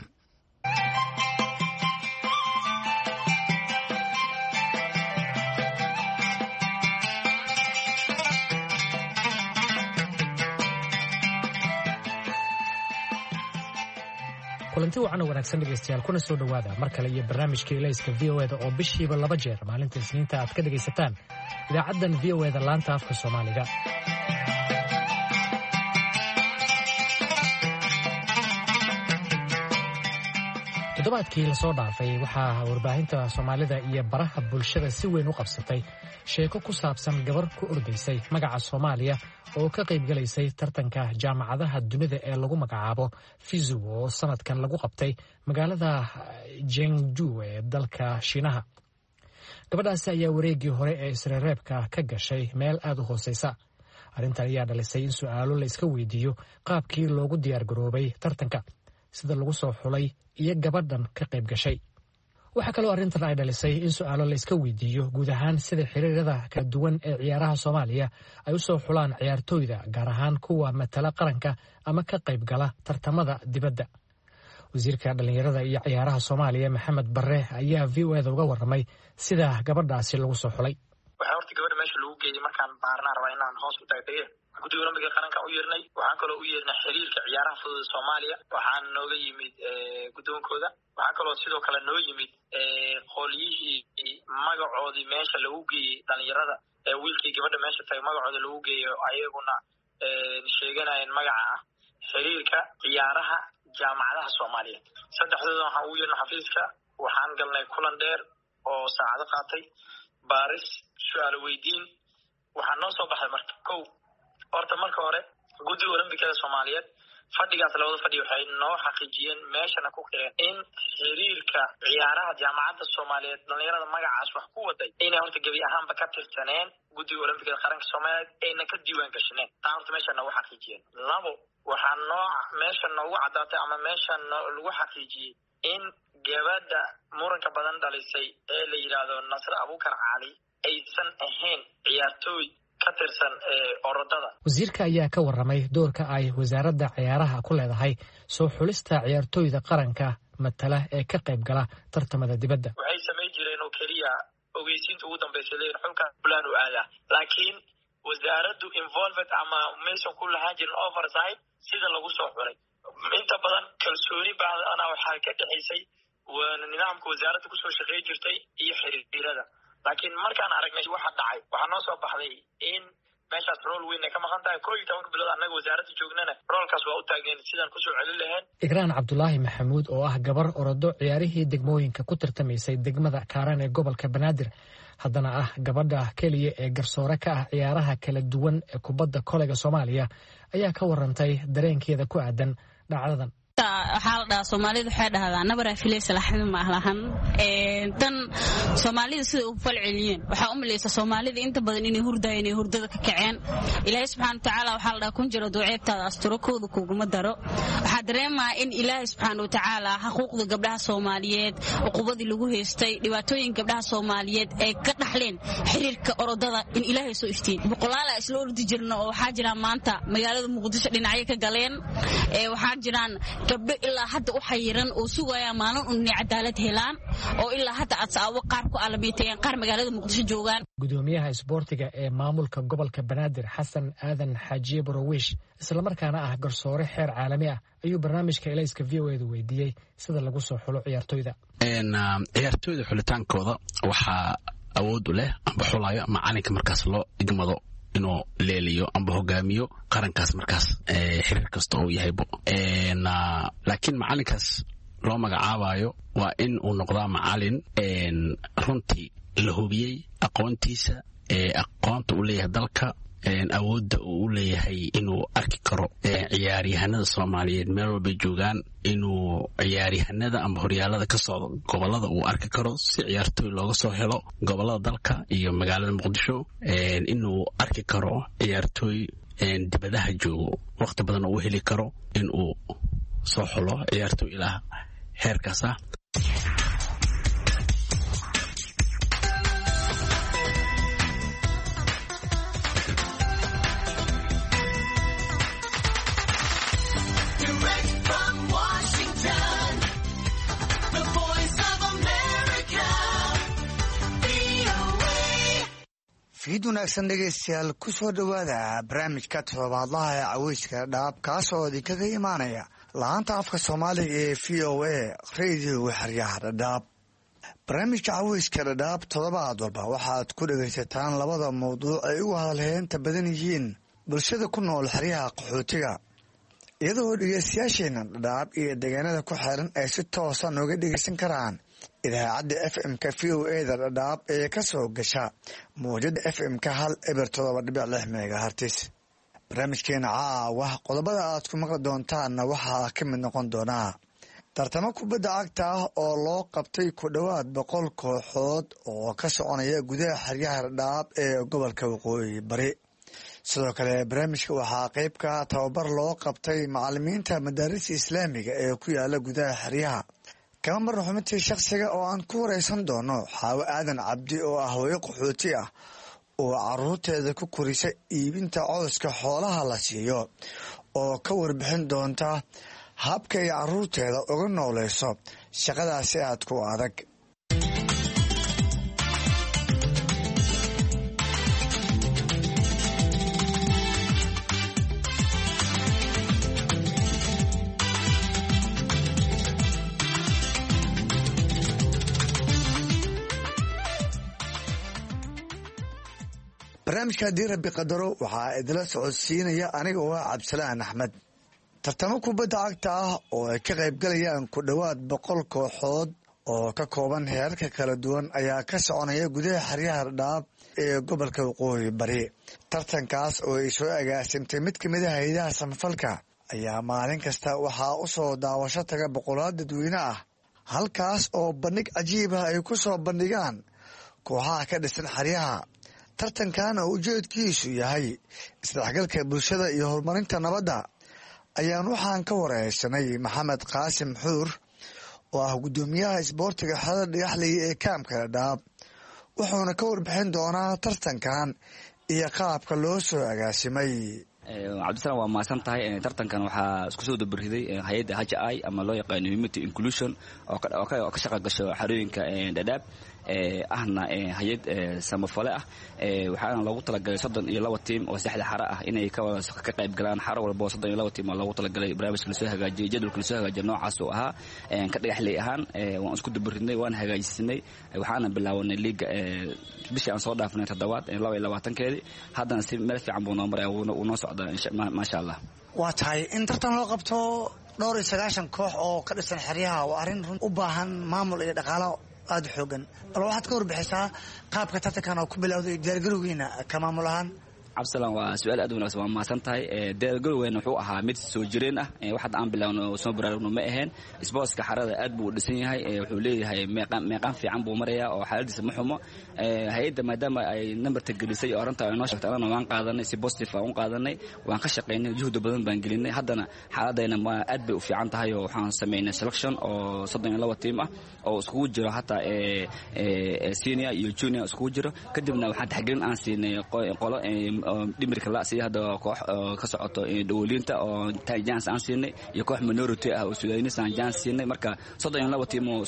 kulanti wacan oo wanaagsan dhegaystayaal kuna soo dhowaada mar kale iyo barnaamijka ilayska v o eda oo bishiiba 2 jeer maalinta isniinta aad ka dhegaysataan idaacaddan v o eda laanta afka soomaaliga. toddobaadkii lasoo dhaafay waxaa warbaahinta soomaalida iyo baraha bulshada si weyn u qabsatay sheeko ku saabsan gabar ku ordaysay magaca Soomaaliya oo ka qaybgalaysay tartanka jaamacadaha dunida ee lagu magacaabo FISU oo sanadkan lagu qabtay magaalada Chengdu ee dalka Shiinaha. gabadhaasi ayaa wareegii hore ee isreereebka ka gashay meel aad u hooseysa. arrintan ayaa dhalisay in su'aalo la iska weydiiyo qaabkii loogu diyaar garoobay tartanka, sida lagu soo xulay iyo gabadhan ka qayb gashay. waxaa kaloo arrintan ay dhalisay in su'aalo la iska weydiiyo guud ahaan sida xiriirada kala duwan ee ciyaaraha Soomaaliya ay u soo xulaan ciyaartooyda, gaar ahaan kuwa matala qaranka ama ka qayb gala tartamada dibadda. wasiirka dhalinyarada iyo ciyaaraha Soomaaliya Maxamed Barre ayaa VOAda uga warramay sida gabadhaasi lagu soo xulay. waxaa horta gabadha meesha lagu geeyey markaan baarnaa rabaa inaan hoos u taagtaye guddiga olombiga qaranka u yeernay. waxaan kaloo u yeernay xiriirka ciyaaraha fudud ee Soomaaliya, waxaan nooga yimid guddoonkooda. waxaa kaloo sidoo kale noo yimid qolyihii magacoodii meesha lagu geeyey dhalinyarada wiilkii gabadha meesha tagay magacooda lagu geeyo ayaguna sheeganayeen magaca ah xiriirka ciyaaraha jaamacadaha Soomaaliya. saddexdooda waxaan ugu yeernay xafiiska, waxaan galnay kulan dheer oo saacado qaatay, baaris, su'aalo weydiin. waxaa noo soo baxay marka kow horta marka hore guddiga olombikada Soomaaliyeed fadhigaas labada fadhi waxay noo xaqiijiyeen meeshana ku qireen in xiriirka ciyaaraha jaamacadda Soomaaliyeed dhalinyarada magacaas wax ku waday inay horta gebi ahaanba ka tirsaneen guddiga olombikada qaranka Soomaaliyeed ayna ka diiwaan gashaneen. taa horta meesha noogu xaqiijiyeen. labo waxaa meesha noogu caddaatay ama meesha lagu xaqiijiyey in gabadha muranka badan dhalisay ee la yidhaahdo Nasre Abuukar Cali aysan ahayn ciyaartooy ka tirsan orodada. wasiirka ayaa ka warramay doorka ay wasaaradda ciyaaraha ku leedahay soo xulista ciyaartooyda qaranka matala ee ka qayb gala tartamada dibadda. waxay samayn jireen oo keliya ogeysiinta ugu dambeysay leeyihin xulka fulaan u aadaa, laakiin wasaaraddu involved ama maysan ku lahaan jirin oversight sida lagu soo xulay. inta badan kalsooni baadana waxaa ka dhexaysay nidaamka wasaaradda kusoo shaqeey jirtay iyo xiriirada. laakiin markaan aragnay waxa dhacay waxaa noo soo baxday in meeshaas rool weyn ay ka maqan tahay. 11 bilood annaga wasaaradda joognana roolkaas waa u taageen sidaan kusoo celin lahayn. Ikraan Cabdulaahi Maxamuud oo ah gabar orodo ciyaarihii degmooyinka ku tartamaysay degmada Kaaraan ee gobolka Banaadir, haddana ah gabadha keliya ee garsoore ka ah ciyaaraha kala duwan ee kubadda kolayga Soomaaliya, ayaa ka warantay dareenkeeda ku aadan dhacdadan. waxaa la dhahaa Soomaalidu waxay dhahdaan nabaraa filaysa laxmi ma ahlahan tan Soomaalida sida u falceliyeen waxaa u maleysa Soomaalida inta badan inay hurdayeen hurdada ka kaceen. Ilaahay subxaanahu wa ta'aala waxaa la dhahaa kun jiro duceebtaada asturkooda kuuguma daro. waxaa dareemaa in Ilaahay subxaanahu wa ta'aala xuquuqda gabdhaha Soomaaliyeed, uqubadii lagu heystay, dhibaatooyin gabdhaha Soomaaliyeed ay ka dhaxleen xiriirka orodada in Ilaahay soo iftiin. boqolaal isla ordi jirno oo waxaa jira maanta magaalada Muqdisho dhinacyo ka galeen waxaa jiraan gabdho ilaa hadda u xayiran oo sugaya maalin inay cadaalad helaan oo ilaa hadda asaawo qaar ku alameeyeen qaar magaalada Muqdisho joogaan. gudoomiyaha isboortiga ee maamulka gobolka Banaadir Xasan Aadan Xaaji Borowish isla markaana ah garsoore xeer caalami ah ayuu barnaamijka ilayska VOAda weydiiyey sida lagu soo xulo ciyaartooyda. ciyaartooyda xulitaankooda waxaa awood u leh amba xulayo macalinka markaas loo igmado inuu leeliyo amba hogaamiyo qarankaas markaas xiriir kasta oo yahaybo. laakiin macalinkaas loo magacaabayo waa in uu noqdaa macalin runtii la hubiyey aqoontiisa, aqoonta uu leeyahay dalka, awoodda uu u leeyahay inuu arki karo ciyaaryahanada Soomaaliyeed meel walba joogaan, inuu ciyaaryahanada ama horyaalada ka socdo gobolada uu arki karo si ciyaartooy looga soo helo gobolada dalka iyo magaalada Muqdisho, inuu arki karo ciyaartooy dibadaha joogo waqti badan uu heli karo inuu soo xulo ciyaartooy ilaa heerkaas ah. fiid wanaagsan dhegaystayaal ku soo dhowaada barnaamijka toddobaadlaha ee caweyska dhadhaab kaasoo idinkaga imaanaya laanta afka soomaaliga ee v o a radio xeryaha dhadhaab barnaamijka caweyska dhadhaab toddobaad walba waxaad ku dhegaysataan labada mawduuc ay ugu hadalheynta badan yihiin bulshada ku nool xeryaha qaxootiga iyadoo dhegaystayaasheena dhadhaab iyo deegaanada ku xeeran ay si toosa nooga dhegaysan karaan idaacadda fm-ka v o a da dhadhaab ee ka soo gasha mawjada fm-ka 107.6 megahertis barnaamijkeena caawa qodobada aad ku maqli doontaanna waxaa ka mid noqon doonaa tartamo kubadda cagta ah oo loo qabtay ku dhowaad 100 kooxood oo ka soconaya gudaha xeryaha dhadhaab ee gobolka waqooyi bari sidoo kale barnaamijka waxaa qayb ka tababar loo qabtay macalimiinta madaarista islaamiga ee ku yaala gudaha xeryaha kama marna xubintii shakhsiga oo aan ku wareysan doono xaawo aadan cabdi oo ah hooyo qaxooti ah oo caruurteeda ku korisa iibinta cooska xoolaha la siiyo oo ka warbixin doonta habka ay caruurteeda uga nooleyso shaqadaasi aad ku adag barnaamijka haddii rabbi qadaro waxaa idila socodsiinaya aniga oo ah cabdisalaan axmed tartamo kubadda cagta ah oo ay ka qaybgalayaan ku dhowaad 100 kooxood oo ka kooban heerarka kala duwan ayaa ka soconaya gudaha xeryaha dhadhaab ee gobolka waqooyi bari tartankaas oo ay soo agaasimtay mid ka mid a hayadaha samafalka ayaa maalin kasta waxaa u soo daawasho taga boqolaal dadweyne ah halkaas oo bandhig cajiib ah ay ku soo bandhigaan kooxaha ka dhisan xeryaha tartankan oo ujeedkiisu yahay isdhexgalka bulshada iyo horumarinta nabadda ayaan waxaan ka wareysanay maxamed qaasim xuur oo ah guddoomiyaha isboortiga xerada dhagaxley ee kaamka dhadhaab wuxuuna ka warbixin doonaa tartankan iyo qaabka loo soo agaasimay cabdisalaan waa mahadsan tahay tartankan waxaa isku soo dabariday hay-adda HI ama loo yaqaano Humanity Inclusion oo ka shaqo gasho xarooyinka dhadhaab ahna hay-ad samafale ah waxaana loogu talagalay 32 tiim oo saxda xara ah inay ka qayb galaan xaro walba 32 tiim oo loogu talagalay barnaamijka la soo hagaajiyay jadwalka la soo hagaajiyay noocaas oo ahaa ka dhagaxley ahaan waan isku dabaridnay waan hagaajisinay waxaana bilaawnay liiga bishii aan soo dhaafnay 22-keedii haddana si meel fiican buu noo maray uu noo socdaa maasha Allah waa tahay in tartan loo qabto 9 koox oo ka dhisan xeryaha waa arrin u baahan maamul iyo dhaqaale aad xoogan bal waxaad ka warbixisaa qaabka tartankan oo ku bilowday diyaargarowgiina ka maamul ahaan cabdisalaan waa su-aal aad u wanaagsan waa mahadsan tahay diyaargarowgeena wuxuu ahaa mid soo jireen ah wax hadda aan bilaawno soo baraarugno ma ahayn isboortka xarada aad buu u dhisan yahay wuxuu leeyahay meeqaan fiican buu marayaa oo xaaladiisa ma xumo hay-adda maadaama ay nambarta gelisay oo arrinta ay noo sheegtay anana waan qaadanay si positive aan u qaadanay waan ka shaqaynay juhdi badan baan gelinay haddana xaaladayna aad bay u fiican tahay oo waxaan samaynay selection oo 32 tiim ah oo iskugu jiro hataa senior iyo junior iskugu jiro kadibna waxaan taxgelin aan siinay qolo dhimirka la si hada koox ka socoto dawliinta oo Tanjans aan siinay iyo koox minority ah oo Suudaanis aan Tanjans siinay marka 32 tiim oo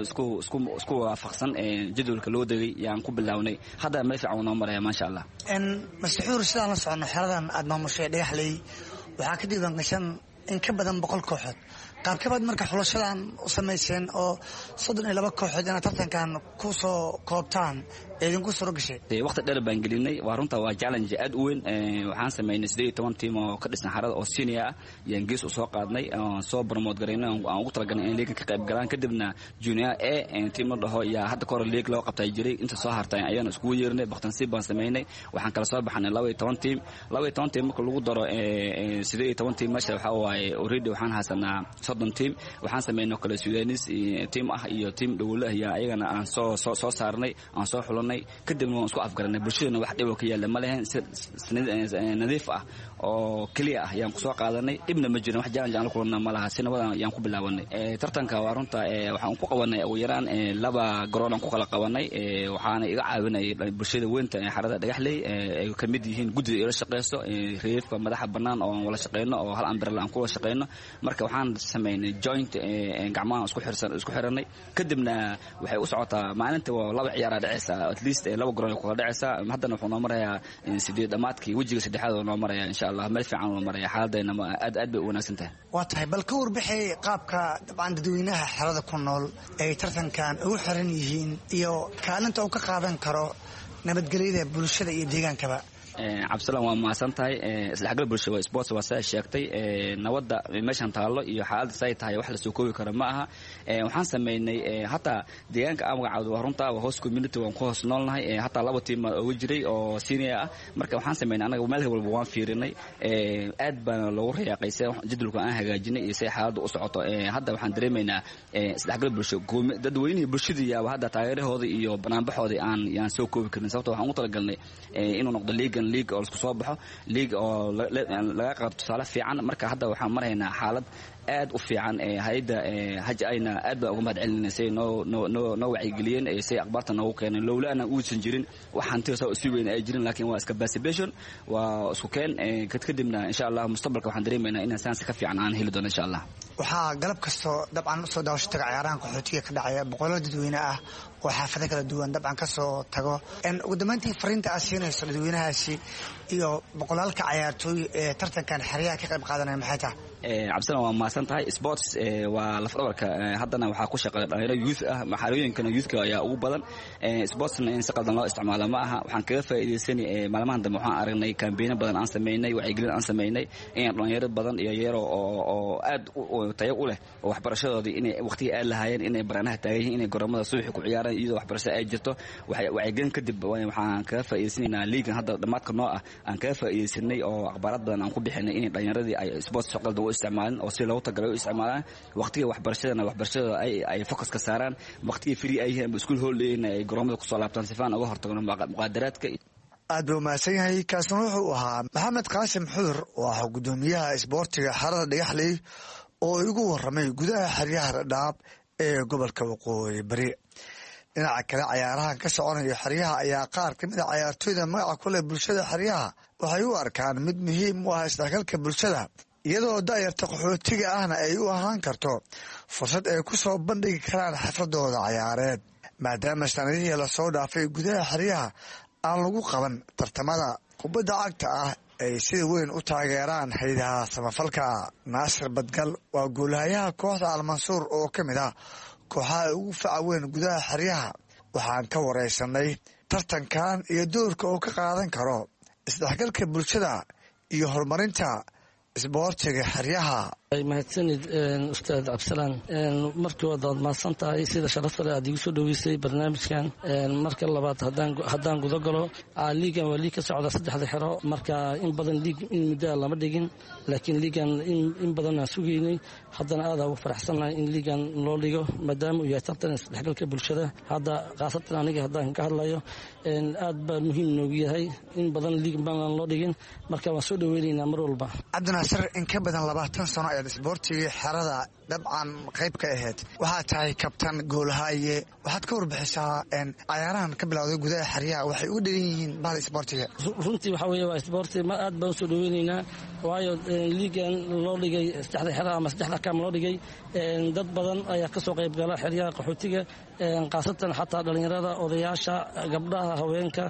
isku waafaqsan jadwalka loo dagay yaan ku bilawnay hada ma fiican oo maraya ma sha Allah mas'uur sidaan la socono xeradan aad maamushay dhagaxley waxaa ka diiwaan gashan in ka badan 100 kooxood qaabkabaad marka xulashadan u samayseen oo 32 kooxood inaad tartankan ku soo koobtaan idinku soo gashay waqti dheer baan gelinay waa runta waa challenge aad u weyn waxaan sameynay 18 tiim oo ka dhisan xarada oo senior ah yaan gees u soo qaadnay oo soo promote gareynay aan ugu talagalnay in liiga ka qayb galaan kadibna junior A tiim la dhaho yaa hadda kor liig loo qabtay jiray inta soo hartay ayaan isku yeernay baqtansiib baan sameynay waxaan kala soo baxnay 12 tiim marka lagu daro 18 tiim meesha waxa waaye already waxaan haysanaa 30 tiim waxaan sameynay kala Suudaanis tiim ah iyo tiim dawlad ah yaa ayagana aan soo saarnay aan soo xulanay kadibna waan isku afgaranay bulshadana wax dhib ka yaala ma lahayn nadiif ah oo kaliya ah yaan ku soo qaadanay dibna ma jirin wax challenge aan la kulannay ma laha sinabada yaan ku bilaawanay tartanka waa runta waxaan ku qabanay ugu yaraan 2 garoon aan ku kala qabanay waxaana iga caawinay bulshada weynta xarada dhagaxley ay ka mid yihiin guddiga ila shaqeyso reefka madaxa banaan oo wala shaqeyno oo hal umbrella aan ku wada shaqeyno marka waxaan sameynay joint gacmaha isku xiranay kadibna waxay u socotaa maalinta 2 ciyaar dhacaysa at least laba garoon ku dhacaysaa haddana wuxuu noo marayaa sideed dhamaadkii wajiga saddexaad oo noo maraya insha Allah meel fiican oo maraya xaaladayna aad bay u wanaagsan tahay waa tahay bal ka warbixay qaabka dabcan dadweynaha xerada ku nool ay tartankan ugu xiran yihiin iyo kaalinta uu ka qaadan karo nabadgelyada bulshada iyo deegaankaba cabdisalaan waa mahadsan tahay isdhexgal bulsho waa sports waa saa sheegtay nabadda meeshan taallo iyo xaaladda say tahay wax la soo koobi karo ma aha waxaan sameynay hataa deegaanka aan magacaawdo waa runtaa waa host community waan ku hoos noolnahay hataa laba tiim ugu jiray oo senior ah marka waxaan sameynay anaga meel walba waan fiirinay aad baan loogu riyaaqaysay jadwalka aan hagaajinay iyo say xaaladda u socoto hadda waxaan dareemaynaa isdhexgal bulsho dadweynaha bulshada yaaba hadda taageerahooda iyo banaanbaxooda aan soo koobi karin sababta waxaan ugu talagalnay inuu noqdo league oo isku soo baxo league oo laga qaado tusaale fiican marka hadda waxaan maraynaa xaalad aad u fiican hay'adda ayna aad baan uga mahadcelinaysay noo wacyigeliyeen say akhbaarta noogu keeneen lowlaana uusan jirin waxaan toosa u sii weyn ay jirin laakiin waa iska participation waa isku keen kadibna insha Allah mustaqbalka waxaan dareemaynaa inaan saansi ka fiican aan heli doono insha Allah waxaa galab kastoo dabcan soo daawasho taga ciyaarahan qaxootiga ka dhacaya boqolaal dadweyne ah oo xaafado kala duwan dabcan ka soo tago ugu dambeyntii fariinta aad siinayso dadweynahaasi iyo boqolaalka ciyaartooy ee tartankan xeryaha ka qayb qaadanaya maxay tahay cabdisalaan waa mahadsan tahay sports waa lafdhabarka haddana waxaa ku shaqeeya dhalinyaro youth ah maxalooyinkana youthka ayaa ugu badan sportsna in si qaldan loo isticmaalo ma aha waxaan kaga faa'iidaysanay maalmahan dambe waxaan aragnay kambeeyno badan aan sameynay wacyigelin aan sameynay in dhalinyaro badan iyo yaro oo aad tayo u leh oo waxbarashadoodii inay waqtiga aad lahaayeen inay baraanaha taagan yihiin inay garoomada subaxii ku ciyaaraan iyadoo waxbarashada ay jirto wacyigelin kadib waxaan kaga faa'iidaysanaynaa liigan hadda dhammaadka noo ah aan kaga faa'iidaysanay oo akhbaarad badan aan ku bixinay inay dhalinyaradii ay sports shaqada u isticmaalaan oo si loogu tagalay u isticmaalaan waqtiga waxbarashadana waxbarashada ay focus ka saaraan waqtiga free ay yihiin school holiday ay garoomada ku soo laabtaan si fiican uga hortagno muqaadaraadka aad buu mahadsan yahay kaasna wuxuu ahaa maxamed qaasim xudur oo ah gudoomiyaha isboortiga xarada dhagaxley oo igu waramay gudaha xeryaha dhadhaab ee gobolka waqooyi bari dhinaca kale ciyaarahan ka soconaya xeryaha ayaa qaar ka mid a ciyaartooyda magaca ku leh bulshada xeryaha waxay u arkaan mid muhiim u ah isdhexgalka bulshada iyadoo da'yarta qaxootiga ahna ay u ahaan karto fursad ay ku soo bandhigi karaan xafladooda ciyaareed maadaama sanadihii lasoo dhaafay gudaha xeryaha aan lagu qaban tartamada kubadda cagta ah ay sida weyn u taageeraan haydaha samafalka naasir badgal waa goolhayaha kooxda almansuur oo ka mid ah kooxaha ugu faca weyn gudaha xeryaha waxaan ka waraysanay tartankan iyo doorka uu ka qaadan karo isdhexgalka bulshada iyo horumarinta isboortiga xeryaha mahadsanid ustaad cabdisalaan markii waad mahadsan tahay sida sharafta leh aad igu soo dhoweysay barnaamijkan marka labaad haddaan guda galo liigan waa liig ka socda saddexda xero marka in badan liig in muddaa lama dhigin laakiin liigan in badan aan sugaynay haddana aada ugu faraxsannahay in liigan loo dhigo maadaama uu yahay tartan isdhexgalka bulshada hadda khaasatan aniga haddaan ka hadlayo aad baa muhiim noogu yahay in badan liig baan loo dhigin marka waan soo dhoweynaynaa mar walba cabdinaasir in ka badan 20 sano isboortigii xerada dabcan qayb ka ahayd waxaa tahay kabtan goolhaye waxaad ka warbixisaa cayaarahan ka bilowday gudaha xeryaha waxay uga dhegan yihiin bahda isboortiga runtii waxaa weeye waa isboorti ma aad baan usoo dhoweynaynaa waayo liigan loo dhigay saddexda xero ama saddexda kaam loo dhigay dad badan ayaa ka soo qayb gala xeryaha qaxootiga khaasatan xataa dhalinyarada odayaasha gabdhaha haweenka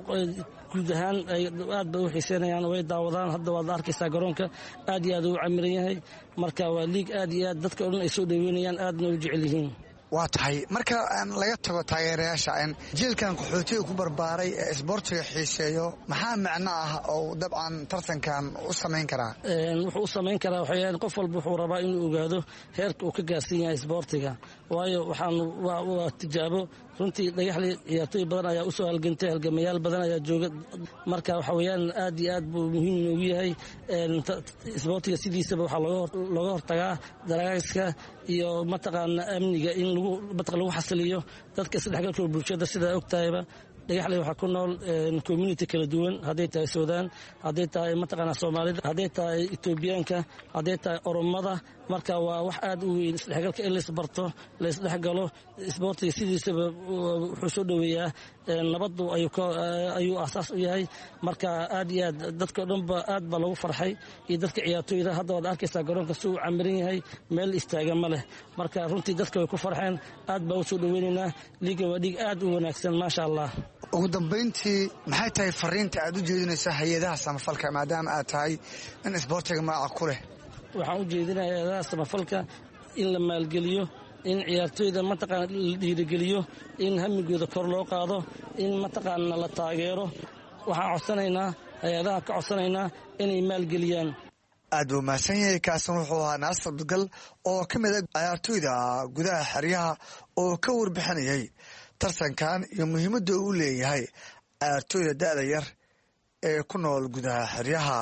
guud ahaan aad bay u xiiseynayaan way daawadaan hadda waad arkaysaa garoonka aad iyo aad uu camiran yahay marka waa liig aad iyo aad dadka o dhan ay soo dhoweynayaan aadna u jecel yihiin waa tahay marka laga tago taageerayaasha jeelkan qaxootiga ku barbaaray ee isboortiga xiiseeyo maxaa macno ah oo dabcan tartankan u samayn karaa wuxuu u samayn karaa waxay qof walba wuxuu rabaa inuu ogaado heerka uu ka gaarsan yahay isboortiga waayo waa tijaabo runtii dhagaxley ciyaartooy badan ayaa usoo halgantay halgamayaal badan ayaa jooga marka waxa weeyaan aad iyo aad buu muhiim noogu yahay isboortiga sidiisaba waxaa looga hortagaa daraagiska iyo mataqaana amniga in lagu xasiliyo dadka isdhexgalka bulshada sidaa ogtahayba dhagaxley waxaa ku nool community kala duwan hadday tahay suudaan hadday tahay mataqaana soomaalida hadday tahay etoobiyaanka hadday tahay oromada marka waa wax aad u weyn isdhexgalka in laisbarto laisdhexgalo isboortiga sidiisaba wuxuu soo dhoweeyaa nabadu ayuu asaas u yahay marka aad iyo aad dadka o dhanba aad baa lagu farxay iyo dadka ciyaartooyda hadda waad arkaysaa garoonka si uu camiran yahay meel istaaga ma leh marka runtii dadka way ku farxeen aad baa u soo dhoweynaynaa liigan waa dhiig aad u wanaagsan maasha allah ugu dambayntii maxay tahay fariinta aad u jeedinaysa hay-adaha samafalka maadaama aad tahay in isboortiga magaca ku leh? waxaan u jeedinayaa hay-adaha samafalka in la maalgeliyo, in ciyaartooyda mataqaana la dhiirigeliyo, in hamigooda kor loo qaado, in mataqaana la taageero. waxaan codsanaynaa hay-adaha ka codsanaynaa inay maalgeliyaan. aad buu mahadsan yahay. kaasan wuxuu ahaa naasir abdigal oo ka mid a ciyaartooyda gudaha xeryaha oo ka warbixinayay tartankan iyo muhiimadda uu leeyahay ciyaartooyda da'da yar ee ku nool gudaha xeryaha.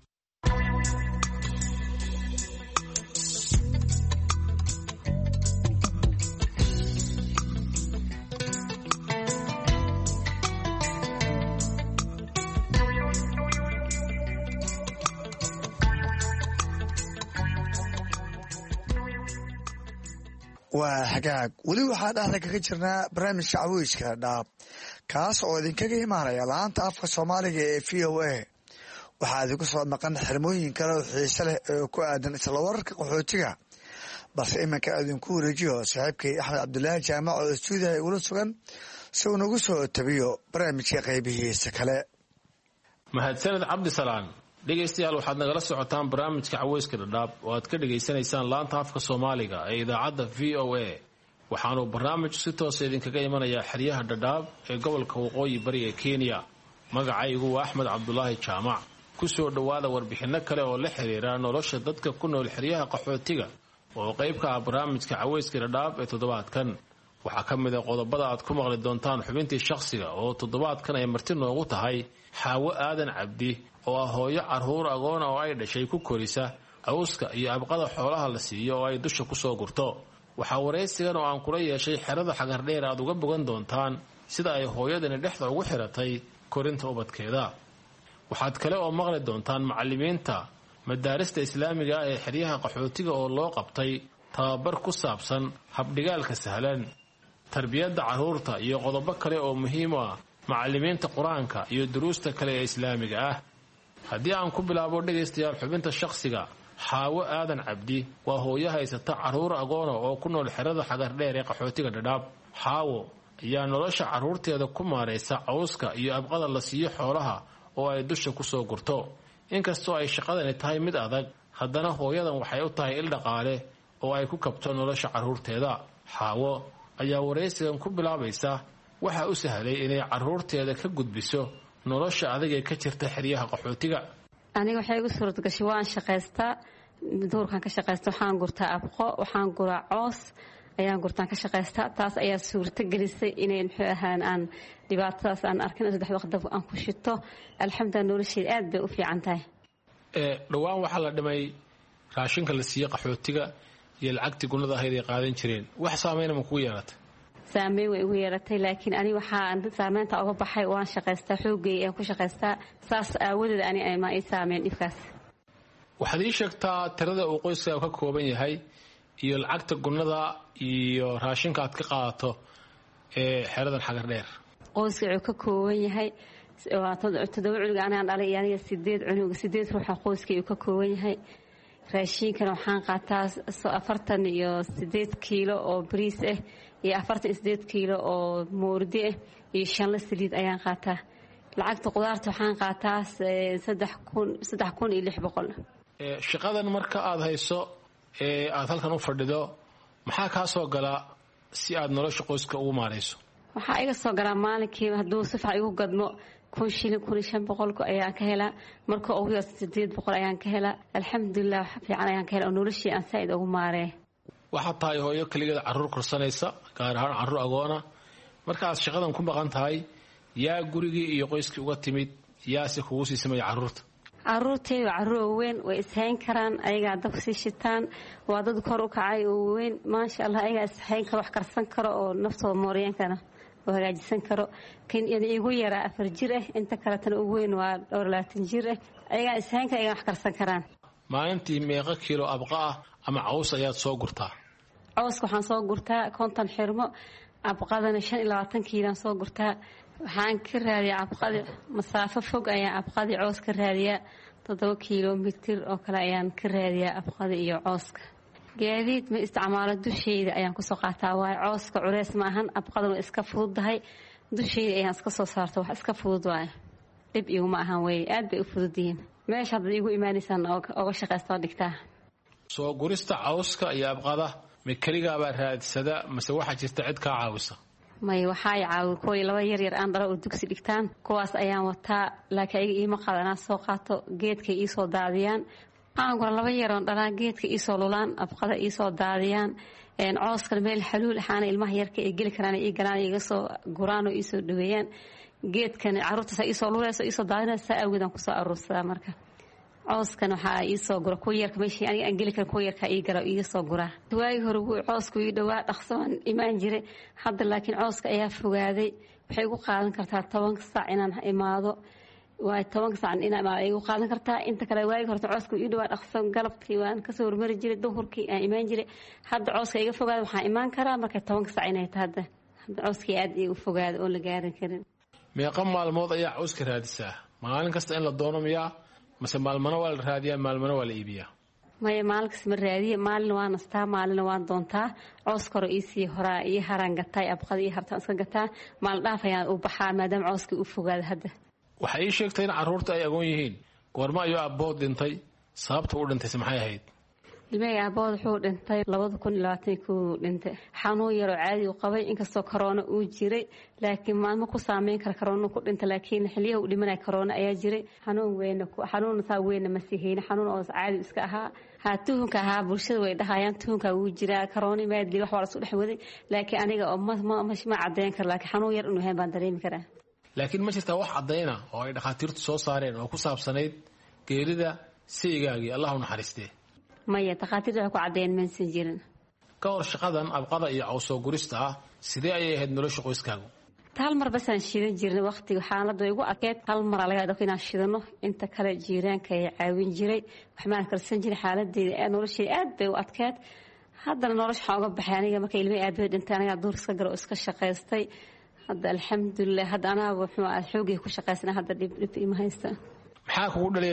waa hagaag weli waxaa dhexda kaga jirnaa barnaamijka caweyska dhaab kaas oo idinkaga imaanaya laanta afka soomaaliga ee v o a. waxaa idinku soo maqan xirmooyin kale oo xiise leh oo ku aadan isla wararka qaxootiga, balse iminka idinku wareejiyo saaxiibkay axmed cabdulaahi jaamac oo istuudiyaha igula sugan si uu nagu soo tabiyo barnaamijka qaybihiisa kale. mahadsaned cabdisalaan. dhegaystayaal waxaad nagala socotaan barnaamijka caweyska dhadhaab oo aad ka dhegaysanaysaan laanta afka soomaaliga ee idaacadda v o a. waxaanuu barnaamijku si toosa idinkaga imanayaa xeryaha dhadhaab ee gobolka waqooyi bari ee kenya. magacaygu waa axmed cabdulaahi jaamac. ku soo dhowaada warbixinno kale oo la xiriira nolosha dadka ku nool xeryaha qaxootiga oo qayb ka ah barnaamijka caweyska dhadhaab ee toddobaadkan. waxaa ka mid a qodobada aad ku maqli doontaan xubintii shakhsiga oo toddobaadkan ay marti noogu tahay xaawo aadan cabdi oo ah hooyo carruur agoona oo ay dhashay ku korisa cawska iyo abqada xoolaha la siiyo oo ay dusha ku soo gurto. waxaa waraysigan oo aan kula yeeshay xerada xagardheer aad uga bogan doontaan sida ay hooyadani dhexda ugu xiratay korinta ubadkeeda. waxaad kale oo maqli doontaan macallimiinta madaarista islaamiga ah ee xeryaha qaxootiga oo loo qabtay tababar ku saabsan habdhigaalka sahlan, tarbiyadda carruurta iyo qodobo kale oo muhiim u ah macallimiinta qur-aanka iyo duruusta kale ee islaamiga ah. haddii aan ku bilaabo dhegaystayaal xubinta shakhsiga, xaawo aadan cabdi waa hooyo haysata carruur agoona oo ku nool xerada xagardheer ee qaxootiga dhadhaab. xaawo ayaa nolosha carruurteeda ku maaraysa cawska iyo abqada la siiyo xoolaha oo ay dusha ku soo gurto. inkastoo ay shaqadani tahay mid adag, haddana hooyadan waxay u tahay il dhaqaale oo ay ku kabto nolosha carruurteeda. xaawo ayaa waraysigan ku bilaabaysa waxa u sahlay inay carruurteeda ka gudbiso nolosha adag ee ka jirta xeryaha qaxootiga. aniga waxay igu suurtagashay waan shaqaystaa, duurkaan ka shaqaysta, waxaan gurtaa abqo, waxaan guraa coos ayaan gurtaan ka shaqaystaa. taas ayaa suurto gelisay inay muxuu ahaan aan dhibaatadaas aan arkin 3 waqti aan ku shito. alxamdulillah nolosheeda aad bay u fiican tahay. dhowaan waxaa la dhimay raashinka la siiyo qaxootiga iyo lacagtii gunada ahayd ay qaadan jireen. wax saameyna ma kugu yeelatay? saameyn way igu yeelatay, laakiin ani waxaan saameynta uga baxay waan shaqaystaa, xoogay aan ku shaqaystaa. saas aawadeed ani ma ay saameyn dhibkaas. waxaad ii sheegtaa tirada uu qoyska ka kooban yahay iyo lacagta gunada iyo raashinka aad ka qaadato ee xeradan xagardheer. qoyska wuxuu ka kooban yahay 7 cunug anaan dhalay iyo aniga 8 cunug, 8 ruux qoyska uu ka kooban yahay. raashinkana waxaan qaataa 48 kiilo oo bariis ah iyo 48 kiilo oo moordi ah iyo 5 saliid ayaan qaataa. lacagta qudaarta waxaan qaataa 3,600. shaqadan marka aad hayso ee aad halkan u fadhido maxaa kaa soo gala si aad nolosha qoyska ugu maarayso? waxaa iga soo galaa maalinkii hadduu si fiican igu gadmo 1,000 shilin 1,500 ayaan ka helaa. marka ugu yar 800 ayaan ka helaa. alxamdulillah wax fiican ayaan ka helaa oo noloshii aan saaid ugu maaree. waxaad tahay hooyo keligeed carruur korsanaysa, gaar ahaan carruur agoona. markaaad shaqadan ku maqan tahay, yaa gurigii iyo qoyskii uga timid, yaase kugu sii samaya carruurta? carruurtayda carruur weyn way ishayn karaan, ayagaa dab sii shitaan, waa dad kor u kacay oo weyn maasha allah. ayagaa ishayn karo, wax karsan karo oo naftooda mooriyaan kara oo hagaajisan karo. kan igu yaraa 4 jir ah, inta kaletana ugu weyn waa 20 jir ah. ayagaa ishayn kara, ayagaa wax karsan karaan. maalintii meeqa kiilo abqa ah ama caws ayaad soo gurtaa? cawska waxaan soo gurtaa 50 xirmo, abqadana 25 kiilaan soo gurtaa. waxaan ka raadiyaa abqadi masaafo fog ayaan abqadi coos ka raadiyaa. 7 kiiloomitir oo kale ayaan ka raadiyaa abqadi iyo cooska. gaadiid ma isticmaalo, dusheyda ayaan kusoo qaataa. waayo cooska culeys ma ahan, abqadana iska fududahay. dushayda ayaan iska soo saarto wax iska fudud waaye dhib iguma ahan wey aad bay u fudud yihiin meesha haddaad iigu imaanaysaan oga shaqaystoo dhigtaa soo gurista cawska iyo abqada ma keligaabaa raadsada mase waxaa jirta cid kaa caawisa may waxaa i caawi kuway laba yaryar aan dhala oo dugsi dhigtaan kuwaas ayaan wataa laakiin ayaga iima qaadanaa soo qaato geedkay iisoo daadiyaan aangura laba yaroon dhalaa geedka iisoo lulaan abqada iisoo daadiyaan cooskana meel xaluul axaana ilmaha yarka ay geli karaan ii galaan iga soo guraan oo iisoo dhaweeyaan geedkan caruurtaasa iisoo luleyso iisoo daadinaysa saa awgeedaan kusoo aruursadaa marka cooskan waxaa iisoo gura kuwa yarka meeshii aniga aan geli karin kuwa yarkaa ii gala iiga soo guraa waagi hore wuu coosku ii dhowaa dhaqso aan imaan jiray hadda laakiin cooska ayaa fogaaday waxay igu qaadan kartaa 10 saac inaan imaado waa 10 saac inaan imaado igu qaadan kartaa inta kale waagi hore coosku ii dhowaa dhaqso galabtii waan kasoo hormari jiray duhurkii aan imaan jiray hadda cooska iga fogaaday waxaan imaan karaa markay 10 saac inay tahay hadda cooskii aad igu fogaaday oo la gaarin karin meeqa maalmood ayaa cawska raadisaa maalin kasta in la doono miyaa mase maalmana waa la raadiyaa maalmana waa la iibiyaa maya maalin kasta ma raadiye maalin waa nastaa maalina waan doontaa cooska hore iisii horaa iyo haraan gataa abqada iyo hartaan iska gataa maalin dhaaf ayaan u baxaa maadaama cooskii u fogaada hadda waxay ii sheegtay in carruurta ay agoon yihiin goorma ayuu abbood dhintay sababta u dhintayse maxay ahayd ilmahayga abbood wuxuu dhintay 2021 dhintay xanuun yaroo caadi u qabay inkastoo korona uu jiray laakiin maalmo ku saameyn kara korona ku dhintay laakiin xilliyaha uu dhimanay korona ayaa jiray xanuun saa weyn ma siiheen xanuun oo caadi iska ahaa tuhunka ahaa bulshada way dhahayaan tuhunka uu jiraa korona maadli wax wala soo dhaxwaday laakiin aniga ma cadeyn kar laakiin xanuun yar inuu yahay baan dareemi karaa laakiin ma jirtaa wax cadeyna oo ay dhakhaatiirtu soo saareen oo ku saabsanayd geerida saygaagii allah u naxariistee maya dhakhaatiirtu waxay ku cadeeyeen maysan jirin ka hor shaqadan abqada iyo cawsoo gurista ah sidee ayay ahayd nolosha qoyskaagu hal mar basaan shidan jirnay waqtiga xaaladda igu adkeyd hal mar laga yaabo inaan shidano inta kale jiiraanka ay caawin jiray waxmaan karsan jiray xaaladeeda ee noloshay aad bay u adkeyd haddana nolosha waxaan uga baxay aniga markay ilmaha aad bay dhintay aniga duur iska galo iska shaqaystay hadda alxamdulilah hadda anaa wuxuu xoogay ku shaqaysnaa hadda dhib ima haysta maxaa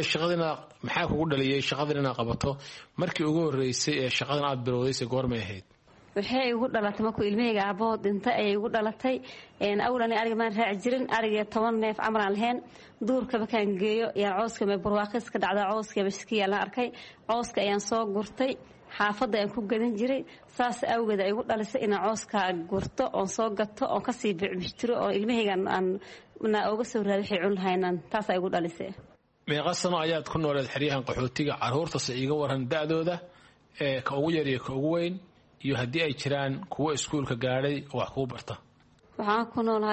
kugu dhaliyay shaqadan inaad qabato markii ugu horeysay ee shaqadan aad bilowdaysay goormay ahayd waxay igu dhalatay markuu ilmahayga aboo dhintay ayay igu dhalatay awlan ariga maan raaci jirin ariga 10 neef amar aan lahayn duurka bakaan geeyo yaa cooska ma barwaaqis ka dhacda cooska miskiya la arkay cooska ayaan soo gurtay xaafadda aan ku gadan jiray saas awgeed ay igu dhalisay inaan cooska gurto oo soo gato oo ka sii bicbistiro oo ilmahayga aan uga soo raadixay cun lahaynaan taas ay igu dhalisay meeqa sano ayaad ku nooleed xeryahan qaxootiga carruurtase iiga waran da'dooda ee ka ugu yar iyo ka ugu weyn iyo haddii ay jiraan kuwa iskuulka gaadhay oo wax kuu barta waxaan ku noolahay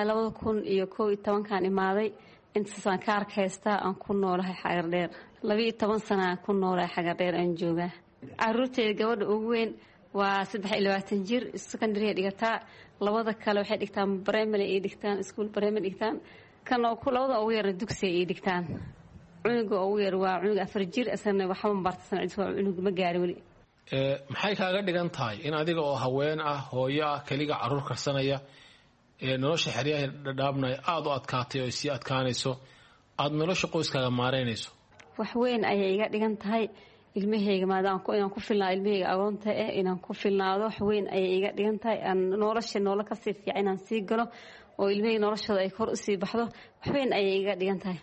2011 imaaday intaasaan ka arkaystaa aan ku noolahay xagardheer 12 sano aan ku noolahay xagardheer aan joogaa carruurteeda gabadha ugu weyn waa 23 jir secondary dhigataa labada kale waxay dhigtaan primary ay dhigtaan school primary dhigtaan kan ku labada ugu yar dugsi ay dhigtaan cunuga ugu yar waa cunug 4 jir asana waxba ma bartsan cunug ma gaari wali maxay kaaga dhigan tahay in adiga oo haween ah hooyo ah kaliga carruur karsanaya ee nolosha xeryaha dhadhaabnay aad u adkaatay oo sii adkaanayso aad nolosha qoyskaaga maareynayso wax weyn ayay iga dhigan tahay ilmahayga maadaama inaan ku filnaado ilmahayga agoonta inaan ku filnaado wax weyn ayay iga dhigan tahay aan nolosha noola ka sii fiican inaan sii galo oo ilmahayga noloshooda ay kor u sii baxdo wax weyn ayay iga dhigan tahay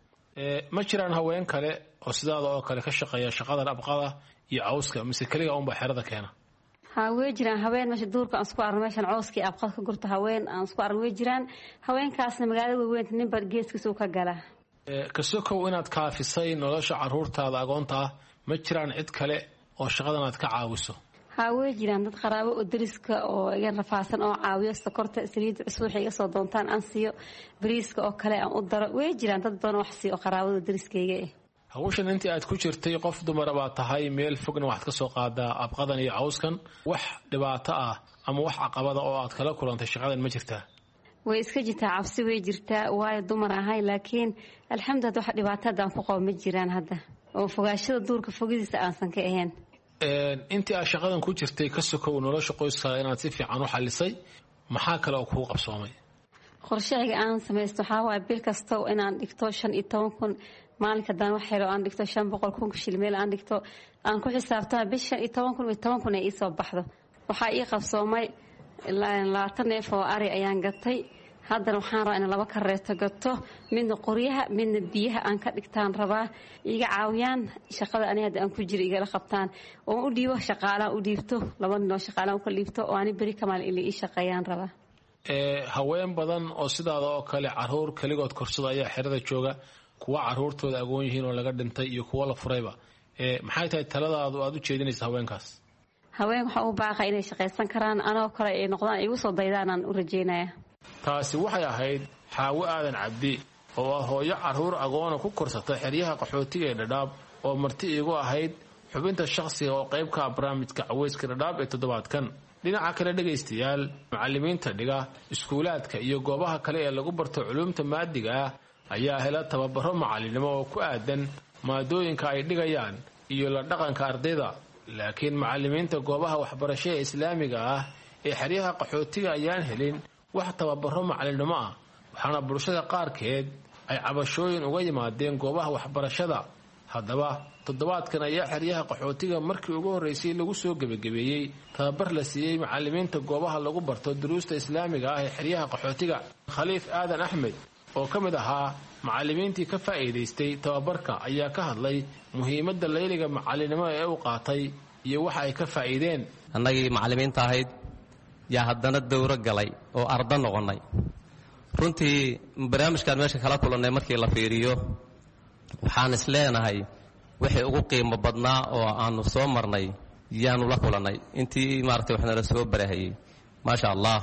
ma jiraan haween kale oo sidaada oo kale ka shaqeeya shaqadan abqada iyo cawska mise kaliga unbaa xerada keena way jiraan haween meesha duurka aan isku aragno meeshan cawskii abqada ka gurto haween aan isku aragno way jiraan haweenkaasna magaalada waaweynta ninba geeskiisa u ka galaa ka sokow inaad kaafisay nolosha carruurtaada agoonta ah ma jiraan cid kale oo shaqadan aad ka caawiso way jiraan dad qaraabo oo dariska oo iga rafaasan oo caawiyo sokorta saliidda cusub waxay iga soo doontaan aan siiyo bariiska oo kale aan u daro way jiraan dad badan wax siiyo qaraabada dariskayga hawshan intii aad ku jirtay qof dumara baa tahay meel fogna waxaad ka soo qaadaa abqadan iyo cawskan wax dhibaato ah ama wax caqabada oo aad kala kulantay shaqadan ma jirtaa way iska jirtaa cabsi way jirtaa waayo dumar ahay laakiin alxamdulillah wax dhibaatada aan ku qabo ma jiraan hadda oo fogaashada duurka fogidiisa aansan ka ahayn intii aad shaqadan ku jirtay ka sokow nolosha qoyskaaga inaad si fiican u xalisay maxaa kale oo kuu qabsoomay qorshahayga aan samaysto waxaa waaye bil kasta inaan dhigto 15,000 maalinka daan wax helo aan dhigto 500,000 shilin meel aan dhigto aan ku xisaabtana bisha 15,000 ay soo baxdo waxaa ii qabsoomay 20 neef oo ari ayaan gatay haddana waxaan rabaa in 2 kareeto gato midna qoryaha midna biyaha aan ka dhigtaan rabaa iga caawiyaan shaqada aniga hadda aan ku jiro igala qabtaan oo u dhiibo shaqaalaha u dhiibto 2 nin oo shaqaalaha u ka dhiibto oo ani bari kamaal ilaa ii shaqeeyaan rabaa haween badan oo sidaada oo kale caruur kaligood korsada ayaa xerada jooga kuwa caruurtooda agoon yihiin oo laga dhintay iyo kuwa la furayba maxay tahay taladaadu aad u jeedinaysaa haweenkaas haween waxa u baaqa inay shaqeysan karaan anoo kale ay noqdaan igu soo daydaan aan u rajeynaya taasi waxay ahayd Xaawo Aadan Cabdi oo ah hooyo caruur agoon ku korsata xeryaha qaxootiga ee Dhadhaab oo marti igu ahayd xubinta shakhsiga oo qayb ka barnaamijka Caweyska Dhadhaab ee toddobaadkan dhinaca kale dhageystayaal macallimiinta dhiga iskuulaadka iyo goobaha kale ee lagu barto culuumta maadiga ah ayaa hela tababaro macallinimo oo ku aadan maadooyinka ay dhigayaan iyo la dhaqanka ardayda laakiin macallimiinta goobaha waxbarashada islaamiga ah ee xeryaha qaxootiga ayaan helin wax tababaro macallinimo ah waxaana bulshada qaarkeed ay cabashooyin uga yimaadeen goobaha waxbarashada haddaba toddobaadkan ayaa xeryaha qaxootiga markii ugu horeysay lagu soo gabagabeeyay tababar la siiyay macallimiinta goobaha lagu barto duruusta islaamiga ah ee xeryaha qaxootiga Khaliif Aadan Axmed oo ka mid ahaa macallimiintii ka faa'iideystay tababarka ayaa ka hadlay muhiimadda layliga macallinimo ee uu qaatay iyo waxa ay ka faa'iideen annagii macallimiinta ahayd yaa haddana dowro galay oo arda noqonay runtii barnaamijkan meesha kala kulannay markii la fiiriyo waxaan isleenahay wixii ugu qiimo badnaa oo aanu soo marnay yaanu la kulannay intii maaragtay wax nala soo barahayay maasha allah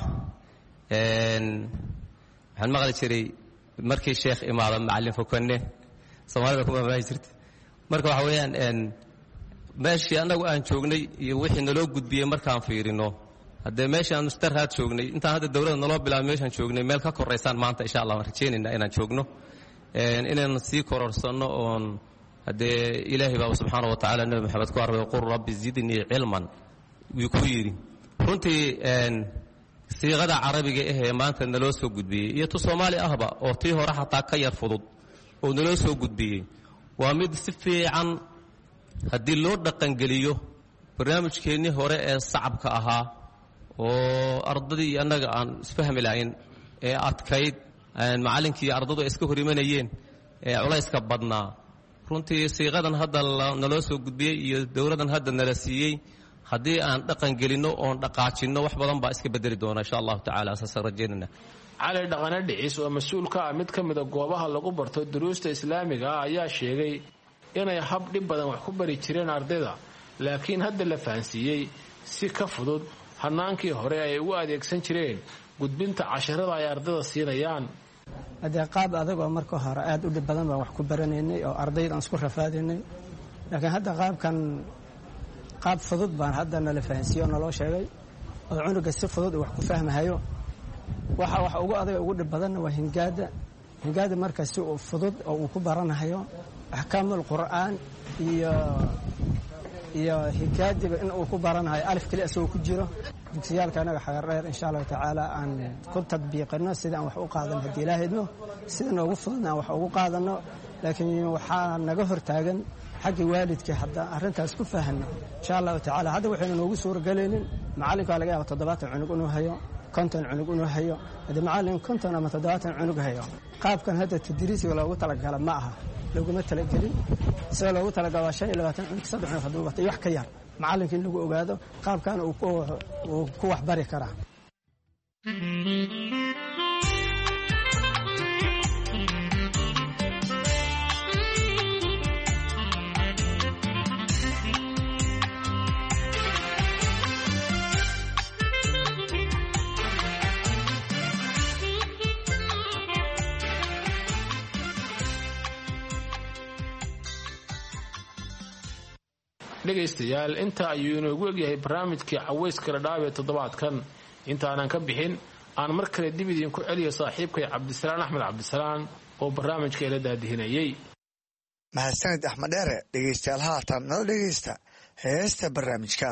waxaan maqli jiray markii sheekh imaado macallin fokanne soomaalida kuma fahmi jirtay marka waxa weeyaan meeshii annagu aan joognay iyo wixii naloo gudbiyey markaan fiirino haddee meeshii aan mustarhaad joognay intaan hadda dowladda naloo bilaabay meeshaan joognay meel ka koraysaan maanta insha allah waan rajaynaynaa inaan joogno inaan sii kororsanno oon haddee ilaahay baa subxaana wa tacaala nebi maxamed ku arbay qul rabbi zidnii cilman wuu ku yidhi runtii siiqada carabiga ahee maanta naloo soo gudbiyey iyo tu soomaali ahba oo tii hore xataa ka yar fudud oo naloo soo gudbiyey waa mid si fiican haddii loo dhaqangeliyo barnaamijkeennii hore ee sacabka ahaa oo ardadii iyo annaga aan isfahmi lahayn ee adkayd macallinkii iyo ardadu ay iska hor imanayeen ee culayska badnaa runtii siiqadan hadda naloo soo gudbiyey iyo dowladan hadda nala siiyey haddii aan dhaqan gelinno oon dhaqaajinno wax badan baa iska bedeli doona insha allahu tacaala asaasaan rajaynayna cali dhaqane dhicis oo mas-uul ka ah mid ka mida goobaha lagu barto duruusta islaamiga ah ayaa sheegay inay hab dhib badan wax ku bari jireen ardayda laakiin hadda la fahansiiyey si ka fudud hanaankii hore ay ugu adeegsan jireen gudbinta casharada ay ardayda siinayaan haddee qaab adagoo marka hore aad u dhib badan baan wax ku baranaynay oo ardayda aan isku rafaadaynay laakiin hadda qaab fudud baan hadda nala fahansiiye oo naloo sheegay oo cunuga si fudud wax ku fahmahayo waxa ugu adaga ugu dhib badanna waa hingaada marka si uu fudud oo uu ku baranahayo axkaamul qur'aan iyo hingaadiba in uu ku baranahayo alif keli asagoo ku jiro dugsiyaalka anaga xagar dheer insha allahu tacaala aan ku tadbiiqino sida aan wax u qaadan haddii ilaahayno sida noogu fududna aan wax ugu qaadanno laakiin waxaa naga hortaagan xagga waalidka hadda arrintaas ku fahanno insha allahu tacaala hadda waxaynu noogu suuragalaynin macallinka waa laga yaaba 70 cunug inuu hayo 50 cunug inuu hayo haddii macallin 50 ama 70 cunug hayo qaabkan hadda tadriisiga loogu talagala ma aha looguma talagelin sida loogu talagala waa 25 cunug 3 cunug hadduu watay wax ka yar macallinka in lagu ogaado qaabkan uu ku waxbari karaa dhegaystayaal inta ayuu inoogu egyahay barnaamijkii Caweyska Dhadhaab ee toddobaadkan intaanan ka bixin aan mar kale dib idinku celiyo saaxiibkay Cabdisalaan Axmed Cabdisalaan oo barnaamijka ila daadihinayay mahadsanid Axmed Dheere dhegaystayaal haatan noo dhegaysta heesta barnaamijka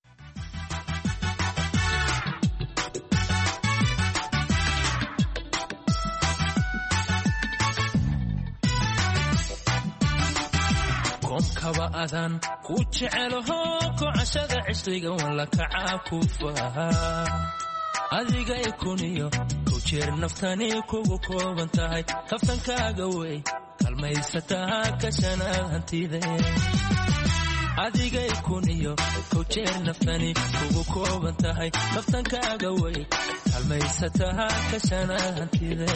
kaba adan ku jecelaho kocashada cishriga wala kaca ku faha adiga ikuniyo ku jeer naftani kugu kooban tahay kaftankaaga wey kalmaysataa kashanaad hantide adigay kuniyo kow jeer naftani kugu kooban tahay kaftankaaga wey kalmaysataa kashanaad hantide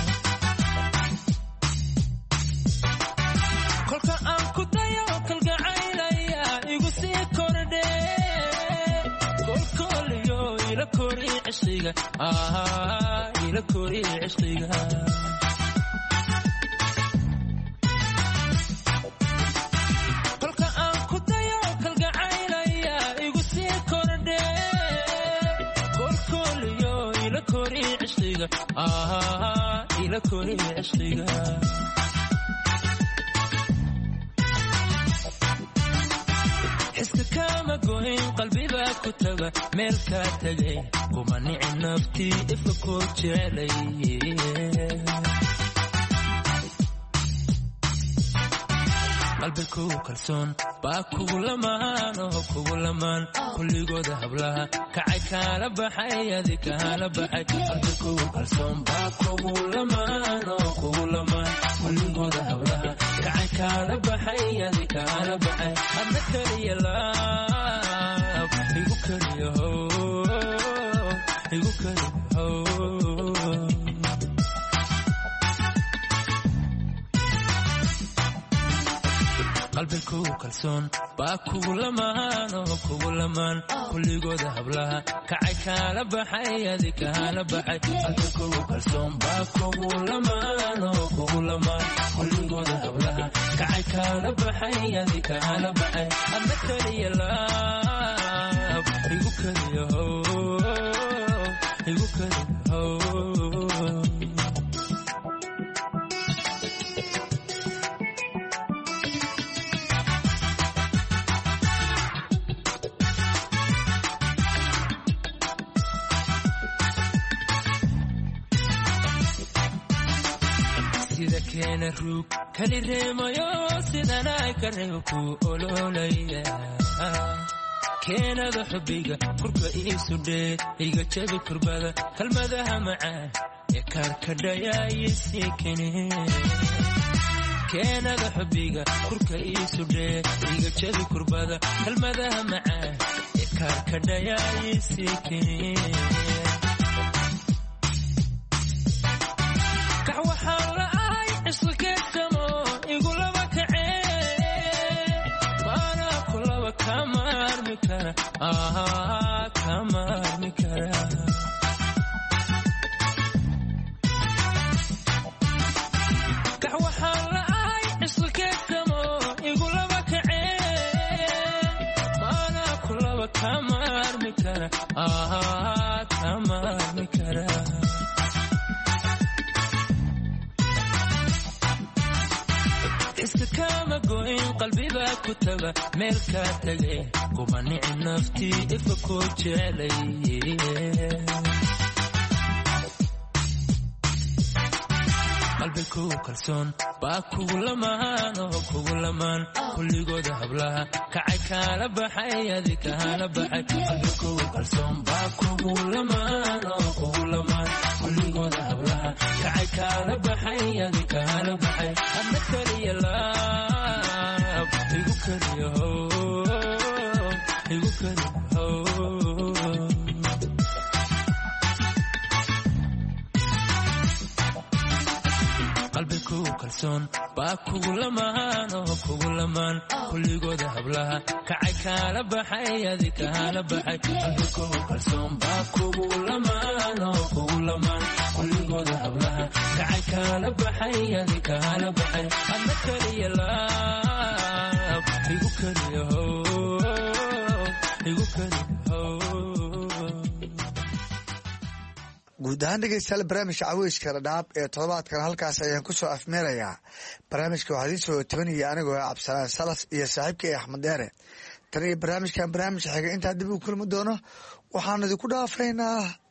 kolka aan ku dayo kalgacaylaya igu sii kordhe kolkoliyo ila kori cishqiga ila kori cishqiga kolka aan ku dayo kalgacaylaya igu sii kordhe kolkoliyo ila kori cishqiga ila kori cishqiga iska kama goyn qalbiga ku taga meel ka tagay kuma nici naftii ifa ku jecelay qalbigu kalsoon baa kugu lamaan oo kugu lamaan kulligooda hablaha kacay kaala baxay adi kaala baxay qalbigu kalsoon baa kugu lamaan oo kugu lamaan kulligooda hablaha kacay kaala baxay adi kaala baxay adna kaliya laab igu kaliya igu kaliya qalbigu kalsoon baa kugu lamaan oo kugu lamaan kulligooda hablaha kacay kaala baxay adi kaala baxay qalbigu kalsoon baa kugu lamaan oo kugu lamaan kulligooda hablaha kacay kaala baxay adi kaala baxay adna kaliya laab igu kaliya igu kaliya keena ruug kali reemayo sidana ka reebo ku ololaya keenada xubbiga kurka iisu dhee iga jabi kurbada kalmadaha macaan ee kaarkadhaya isii kene keenada xubbiga kurka iisu dhee iga jabi kurbada kalmadaha macaan ee kaarkadhaya isii kene iskeedkamo igulaba kacee maana kulaba kama armi kara kama armi kara kax waxaan la'ay iskeedkamo igulaba kacee maana kulaba kama armi kara kama armi kara iska kama goyn qalbiga ku taga meel ka tagay kuma nici naftii ifa ku jecelay qalbigu kalsoon baa kugu lamaan oo kugu lamaan kulligooda hablaha kacay kaala baxay adi kaala baxay qalbigu kalsoon baa kugu lamaan oo kugu lamaan kulligooda hablaha kacay kaala baxay adi kaala baxay adna kaliya laab igu kaliya igu kaliya qalbigu kalsoon baa kugu lamaan oo kugu lamaan kulligooda hablaha kacay kaala baxay adi kaala baxay qalbigu kalsoon baa kugu lamaan oo kugu lamaan kulligooda hablaha kacay kaala baxay adi kaala baxay adna kaliya laab igu kaliya igu kaliya guud ahaan dhegeystayaal barnaamijka caweyska dhadhaab ee toddobaadkan halkaas ayaan ku soo afmeerayaa barnaamijka waxaa idiin soo tabanaya anigoo cabdisalaan salas iyo saaxiibkii axmed deere tan iyo barnaamijkan barnaamij xiga intaa dib u kulmi doono waxaan idinku dhaafaynaa